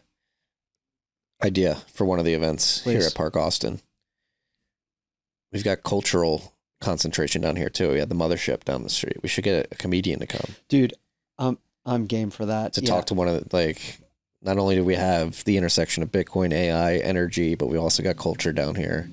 Idea for one of the events Please. Here at Park Austin. We've got cultural concentration down here too. We had the mothership down the street. We should get a comedian to come. Dude, um, I'm game for that. To Yeah. talk to one of the, like, not only do we have the intersection of Bitcoin, A I, energy, but we also got culture down here.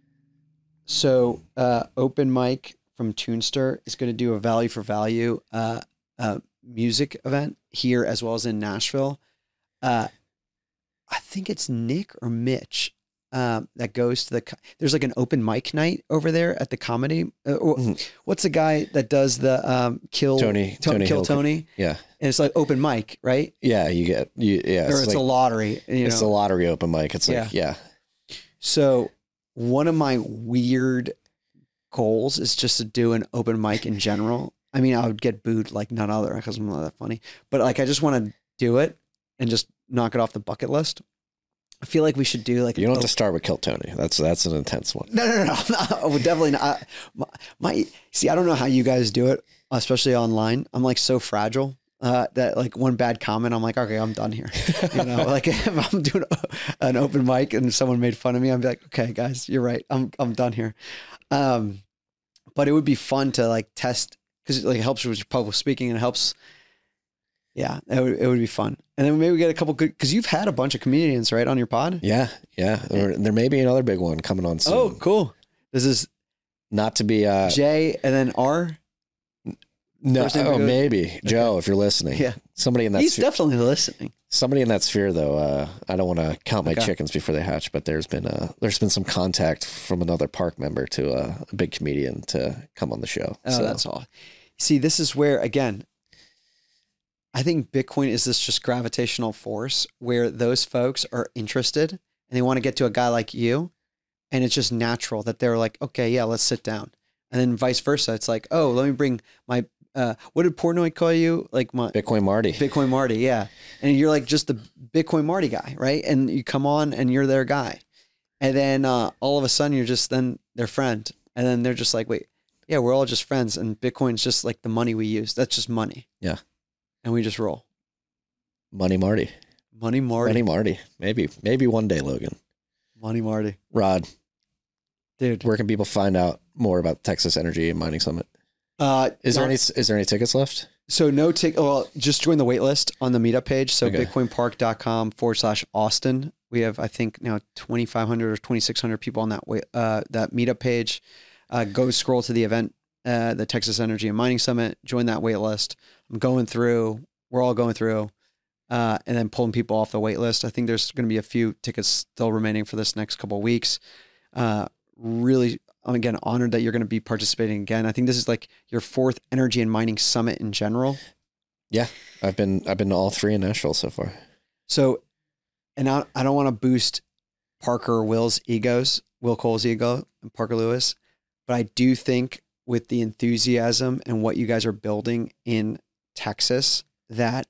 So, uh, Open Mic from Tunester is going to do a value for value uh, uh, music event here as well as in Nashville. Uh, I think it's Nick or Mitch um, that goes to the. co- There's like an open mic night over there at the comedy. Uh, or- Mhm. What's the guy that does the um, kill Tony- To- Tony kill Hill- Tony? Yeah. And it's like open mic, right? Yeah, you get, you, yeah. Or it's like, a lottery. You it's know? a lottery open mic. It's like, yeah. So one of my weird goals is just to do an open mic in general. I mean, I would get booed like none other because I'm not that funny, but like, I just want to do it and just knock it off the bucket list. I feel like we should do like, You don't a- have to start with Kill Tony. That's, that's an intense one. no, no, no, no, I would definitely not. My, my, see, I don't know how you guys do it, especially online. I'm like so fragile. Uh, that like one bad comment, I'm like, okay, I'm done here. You know, like if I'm doing an open mic and someone made fun of me, I'm like, okay, guys, you're right. I'm I'm done here. Um, but it would be fun to like test because it like helps with your public speaking and it helps. Yeah, it would, it would be fun. And then maybe we get a couple good because you've had a bunch of comedians right on your pod. Yeah. Yeah. There, there may be another big one coming on soon. Oh, cool. This is Not to be, uh, J and then R. no, first name oh, goes- maybe Joe, if you're listening. Yeah. Somebody in that He's sphere, definitely listening. somebody in that sphere though. Uh, I don't want to count my Okay. chickens before they hatch, but there's been, uh, there's been some contact from another park member to uh, a big comedian to come on the show. Oh, So, that's all. See, this is where, again, I think Bitcoin is this just gravitational force where those folks are interested and they want to get to a guy like you. And it's just natural that they're like, okay, yeah, let's sit down. And then vice versa. It's like, oh, let me bring my, uh, what did Portnoy call you? Like my Bitcoin Marty. Bitcoin Marty. Yeah. And you're like just the Bitcoin Marty guy, right? And you come on and you're their guy. And then uh, all of a sudden you're just then their friend. And then they're just like, wait, yeah, we're all just friends. And Bitcoin's just like the money we use. That's just money. Yeah. And we just roll. Money Marty. Money Marty. Money Marty. Maybe, maybe one day, Logan. Money Marty. Rod, Dude. where can people find out more about Texas Energy and Mining Summit? Uh, Is there not- any, is there any tickets left? So no tick. Well, just join the wait list on the meetup page. So Okay. bitcoinpark.com forward slash Austin. We have, I think now twenty-five hundred or twenty-six hundred people on that wait, uh, that meetup page. Uh, go scroll to the event, uh, the Texas Energy and Mining Summit, join that wait list. I'm going through, we're all going through, uh, and then pulling people off the wait list. I think there's going to be a few tickets still remaining for this next couple of weeks. Uh, really, I'm again honored that you're going to be participating again. I think this is like your fourth energy and mining summit in general. Yeah. I've been, I've been to all three in Nashville so far. So, and I, I don't want to boost Parker or Will's egos, Will Cole's ego and Parker Lewis, but I do think with the enthusiasm and what you guys are building in Texas, that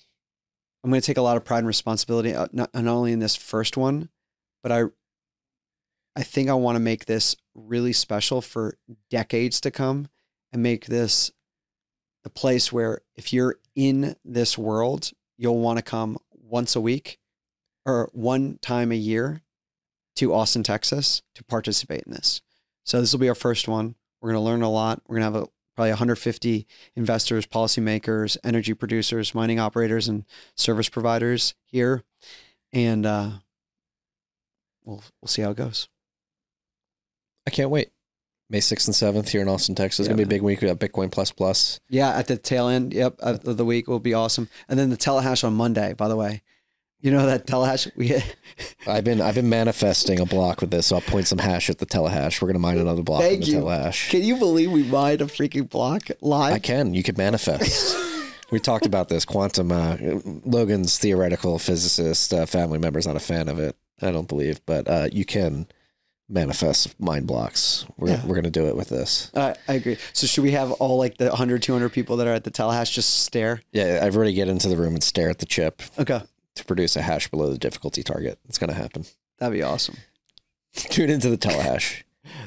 I'm going to take a lot of pride and responsibility, uh, not, not only in this first one, but I, I think I want to make this really special for decades to come and make this the place where if you're in this world, you'll want to come once a week or one time a year to Austin, Texas to participate in this. So this will be our first one. We're going to learn a lot. We're going to have a, probably one hundred fifty investors, policymakers, energy producers, mining operators, and service providers here. And uh, we'll we'll see how it goes. I can't wait. May sixth and seventh here in Austin, Texas. It's Yeah, going to be man. a big week. We got Bitcoin Plus Plus. Yeah, at the tail end, yep, of the week will be awesome. And then the telehash on Monday, by the way. You know that telehash? We I've been I've been manifesting a block with this, so I'll point some hash at the telehash. We're going to mine another block in Thank the you. telehash. Can you believe we mined a freaking block live? I can. You could manifest. We talked about this. Quantum, uh, Logan's theoretical physicist, uh, family member's not a fan of it, I don't believe, but uh, you can manifest mind blocks. We're, Yeah. we're going to do it with this. Uh, I agree. So should we have all like the one hundred, two hundred people that are at the telehash just stare? Yeah, everybody get into the room and stare at the chip Okay. to produce a hash below the difficulty target. It's going to happen. That'd be awesome. Tune into the telehash.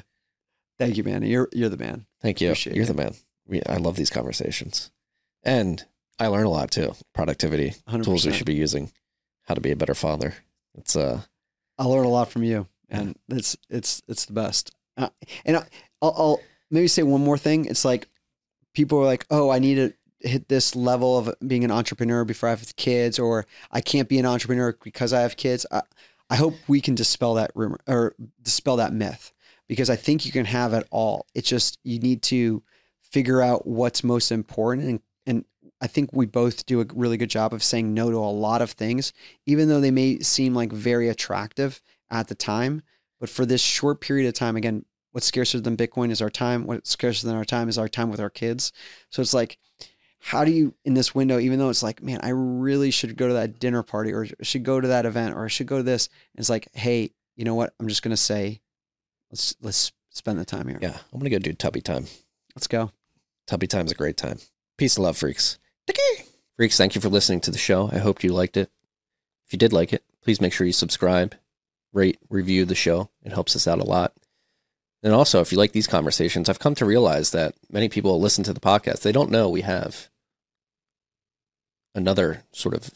Thank you, man. You're you're the man. Thank you. Appreciate You're it. the man. We, I love these conversations. And I learn a lot too. Productivity, one hundred tools we percent. should be using, how to be a better father. It's uh I learn a lot from you, and it's it's it's the best. Uh, and I, I'll, I'll maybe say one more thing. It's like people are like, "Oh, I need to hit this level of being an entrepreneur before I have kids," or "I can't be an entrepreneur because I have kids." I, I hope we can dispel that rumor or dispel that myth, because I think you can have it all. It's just you need to figure out what's most important, and and I think we both do a really good job of saying no to a lot of things, even though they may seem like very attractive at the time. But for this short period of time, again, what's scarcer than Bitcoin is our time. What's scarcer than our time is our time with our kids. So it's like, how do you, in this window, even though it's like, man, I really should go to that dinner party, or I should go to that event, or I should go to this. And it's like, hey, you know what? I'm just going to say, let's, let's spend the time here. yeah, I'm gonna go do tubby time. Let's go. Tubby time's a great time. Peace and love, freaks. Freaks, thank you for listening to the show. I hope you liked it. If you did like it, please make sure you subscribe, rate, review the show. It helps us out a lot. And also, if you like these conversations, I've come to realize that many people listen to the podcast. They don't know we have another sort of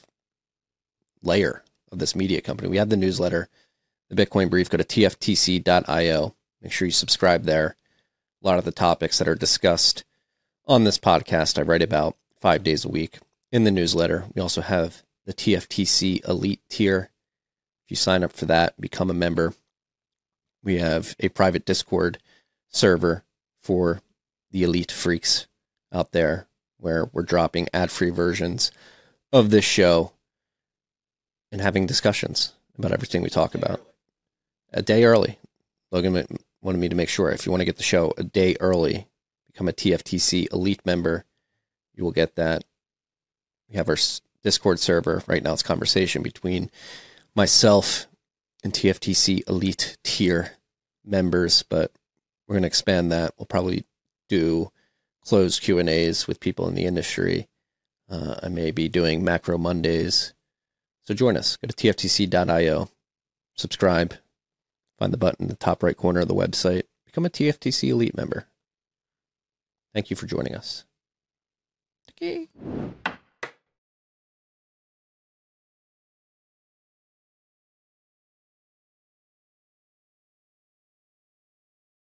layer of this media company. We have the newsletter, the Bitcoin Brief. Go to T F T C dot I O. Make sure you subscribe there. A lot of the topics that are discussed on this podcast, I write about five days a week in the newsletter. We also have the T F T C Elite tier. If you sign up for that, become a member. We have a private Discord server for the elite freaks out there where we're dropping ad-free versions of this show and having discussions about everything we talk about. A day early. Logan wanted me to make sure, if you want to get the show a day early, become a T F T C Elite member. You will get that. We have our Discord server. Right now it's conversation between myself and T F T C Elite tier members, but we're going to expand that. We'll probably do closed Q and A's with people in the industry. Uh, I may be doing Macro Mondays. So join us. Go to T F T C dot I O. Subscribe. Find the button in the top right corner of the website. Become a T F T C Elite member. Thank you for joining us. Okay.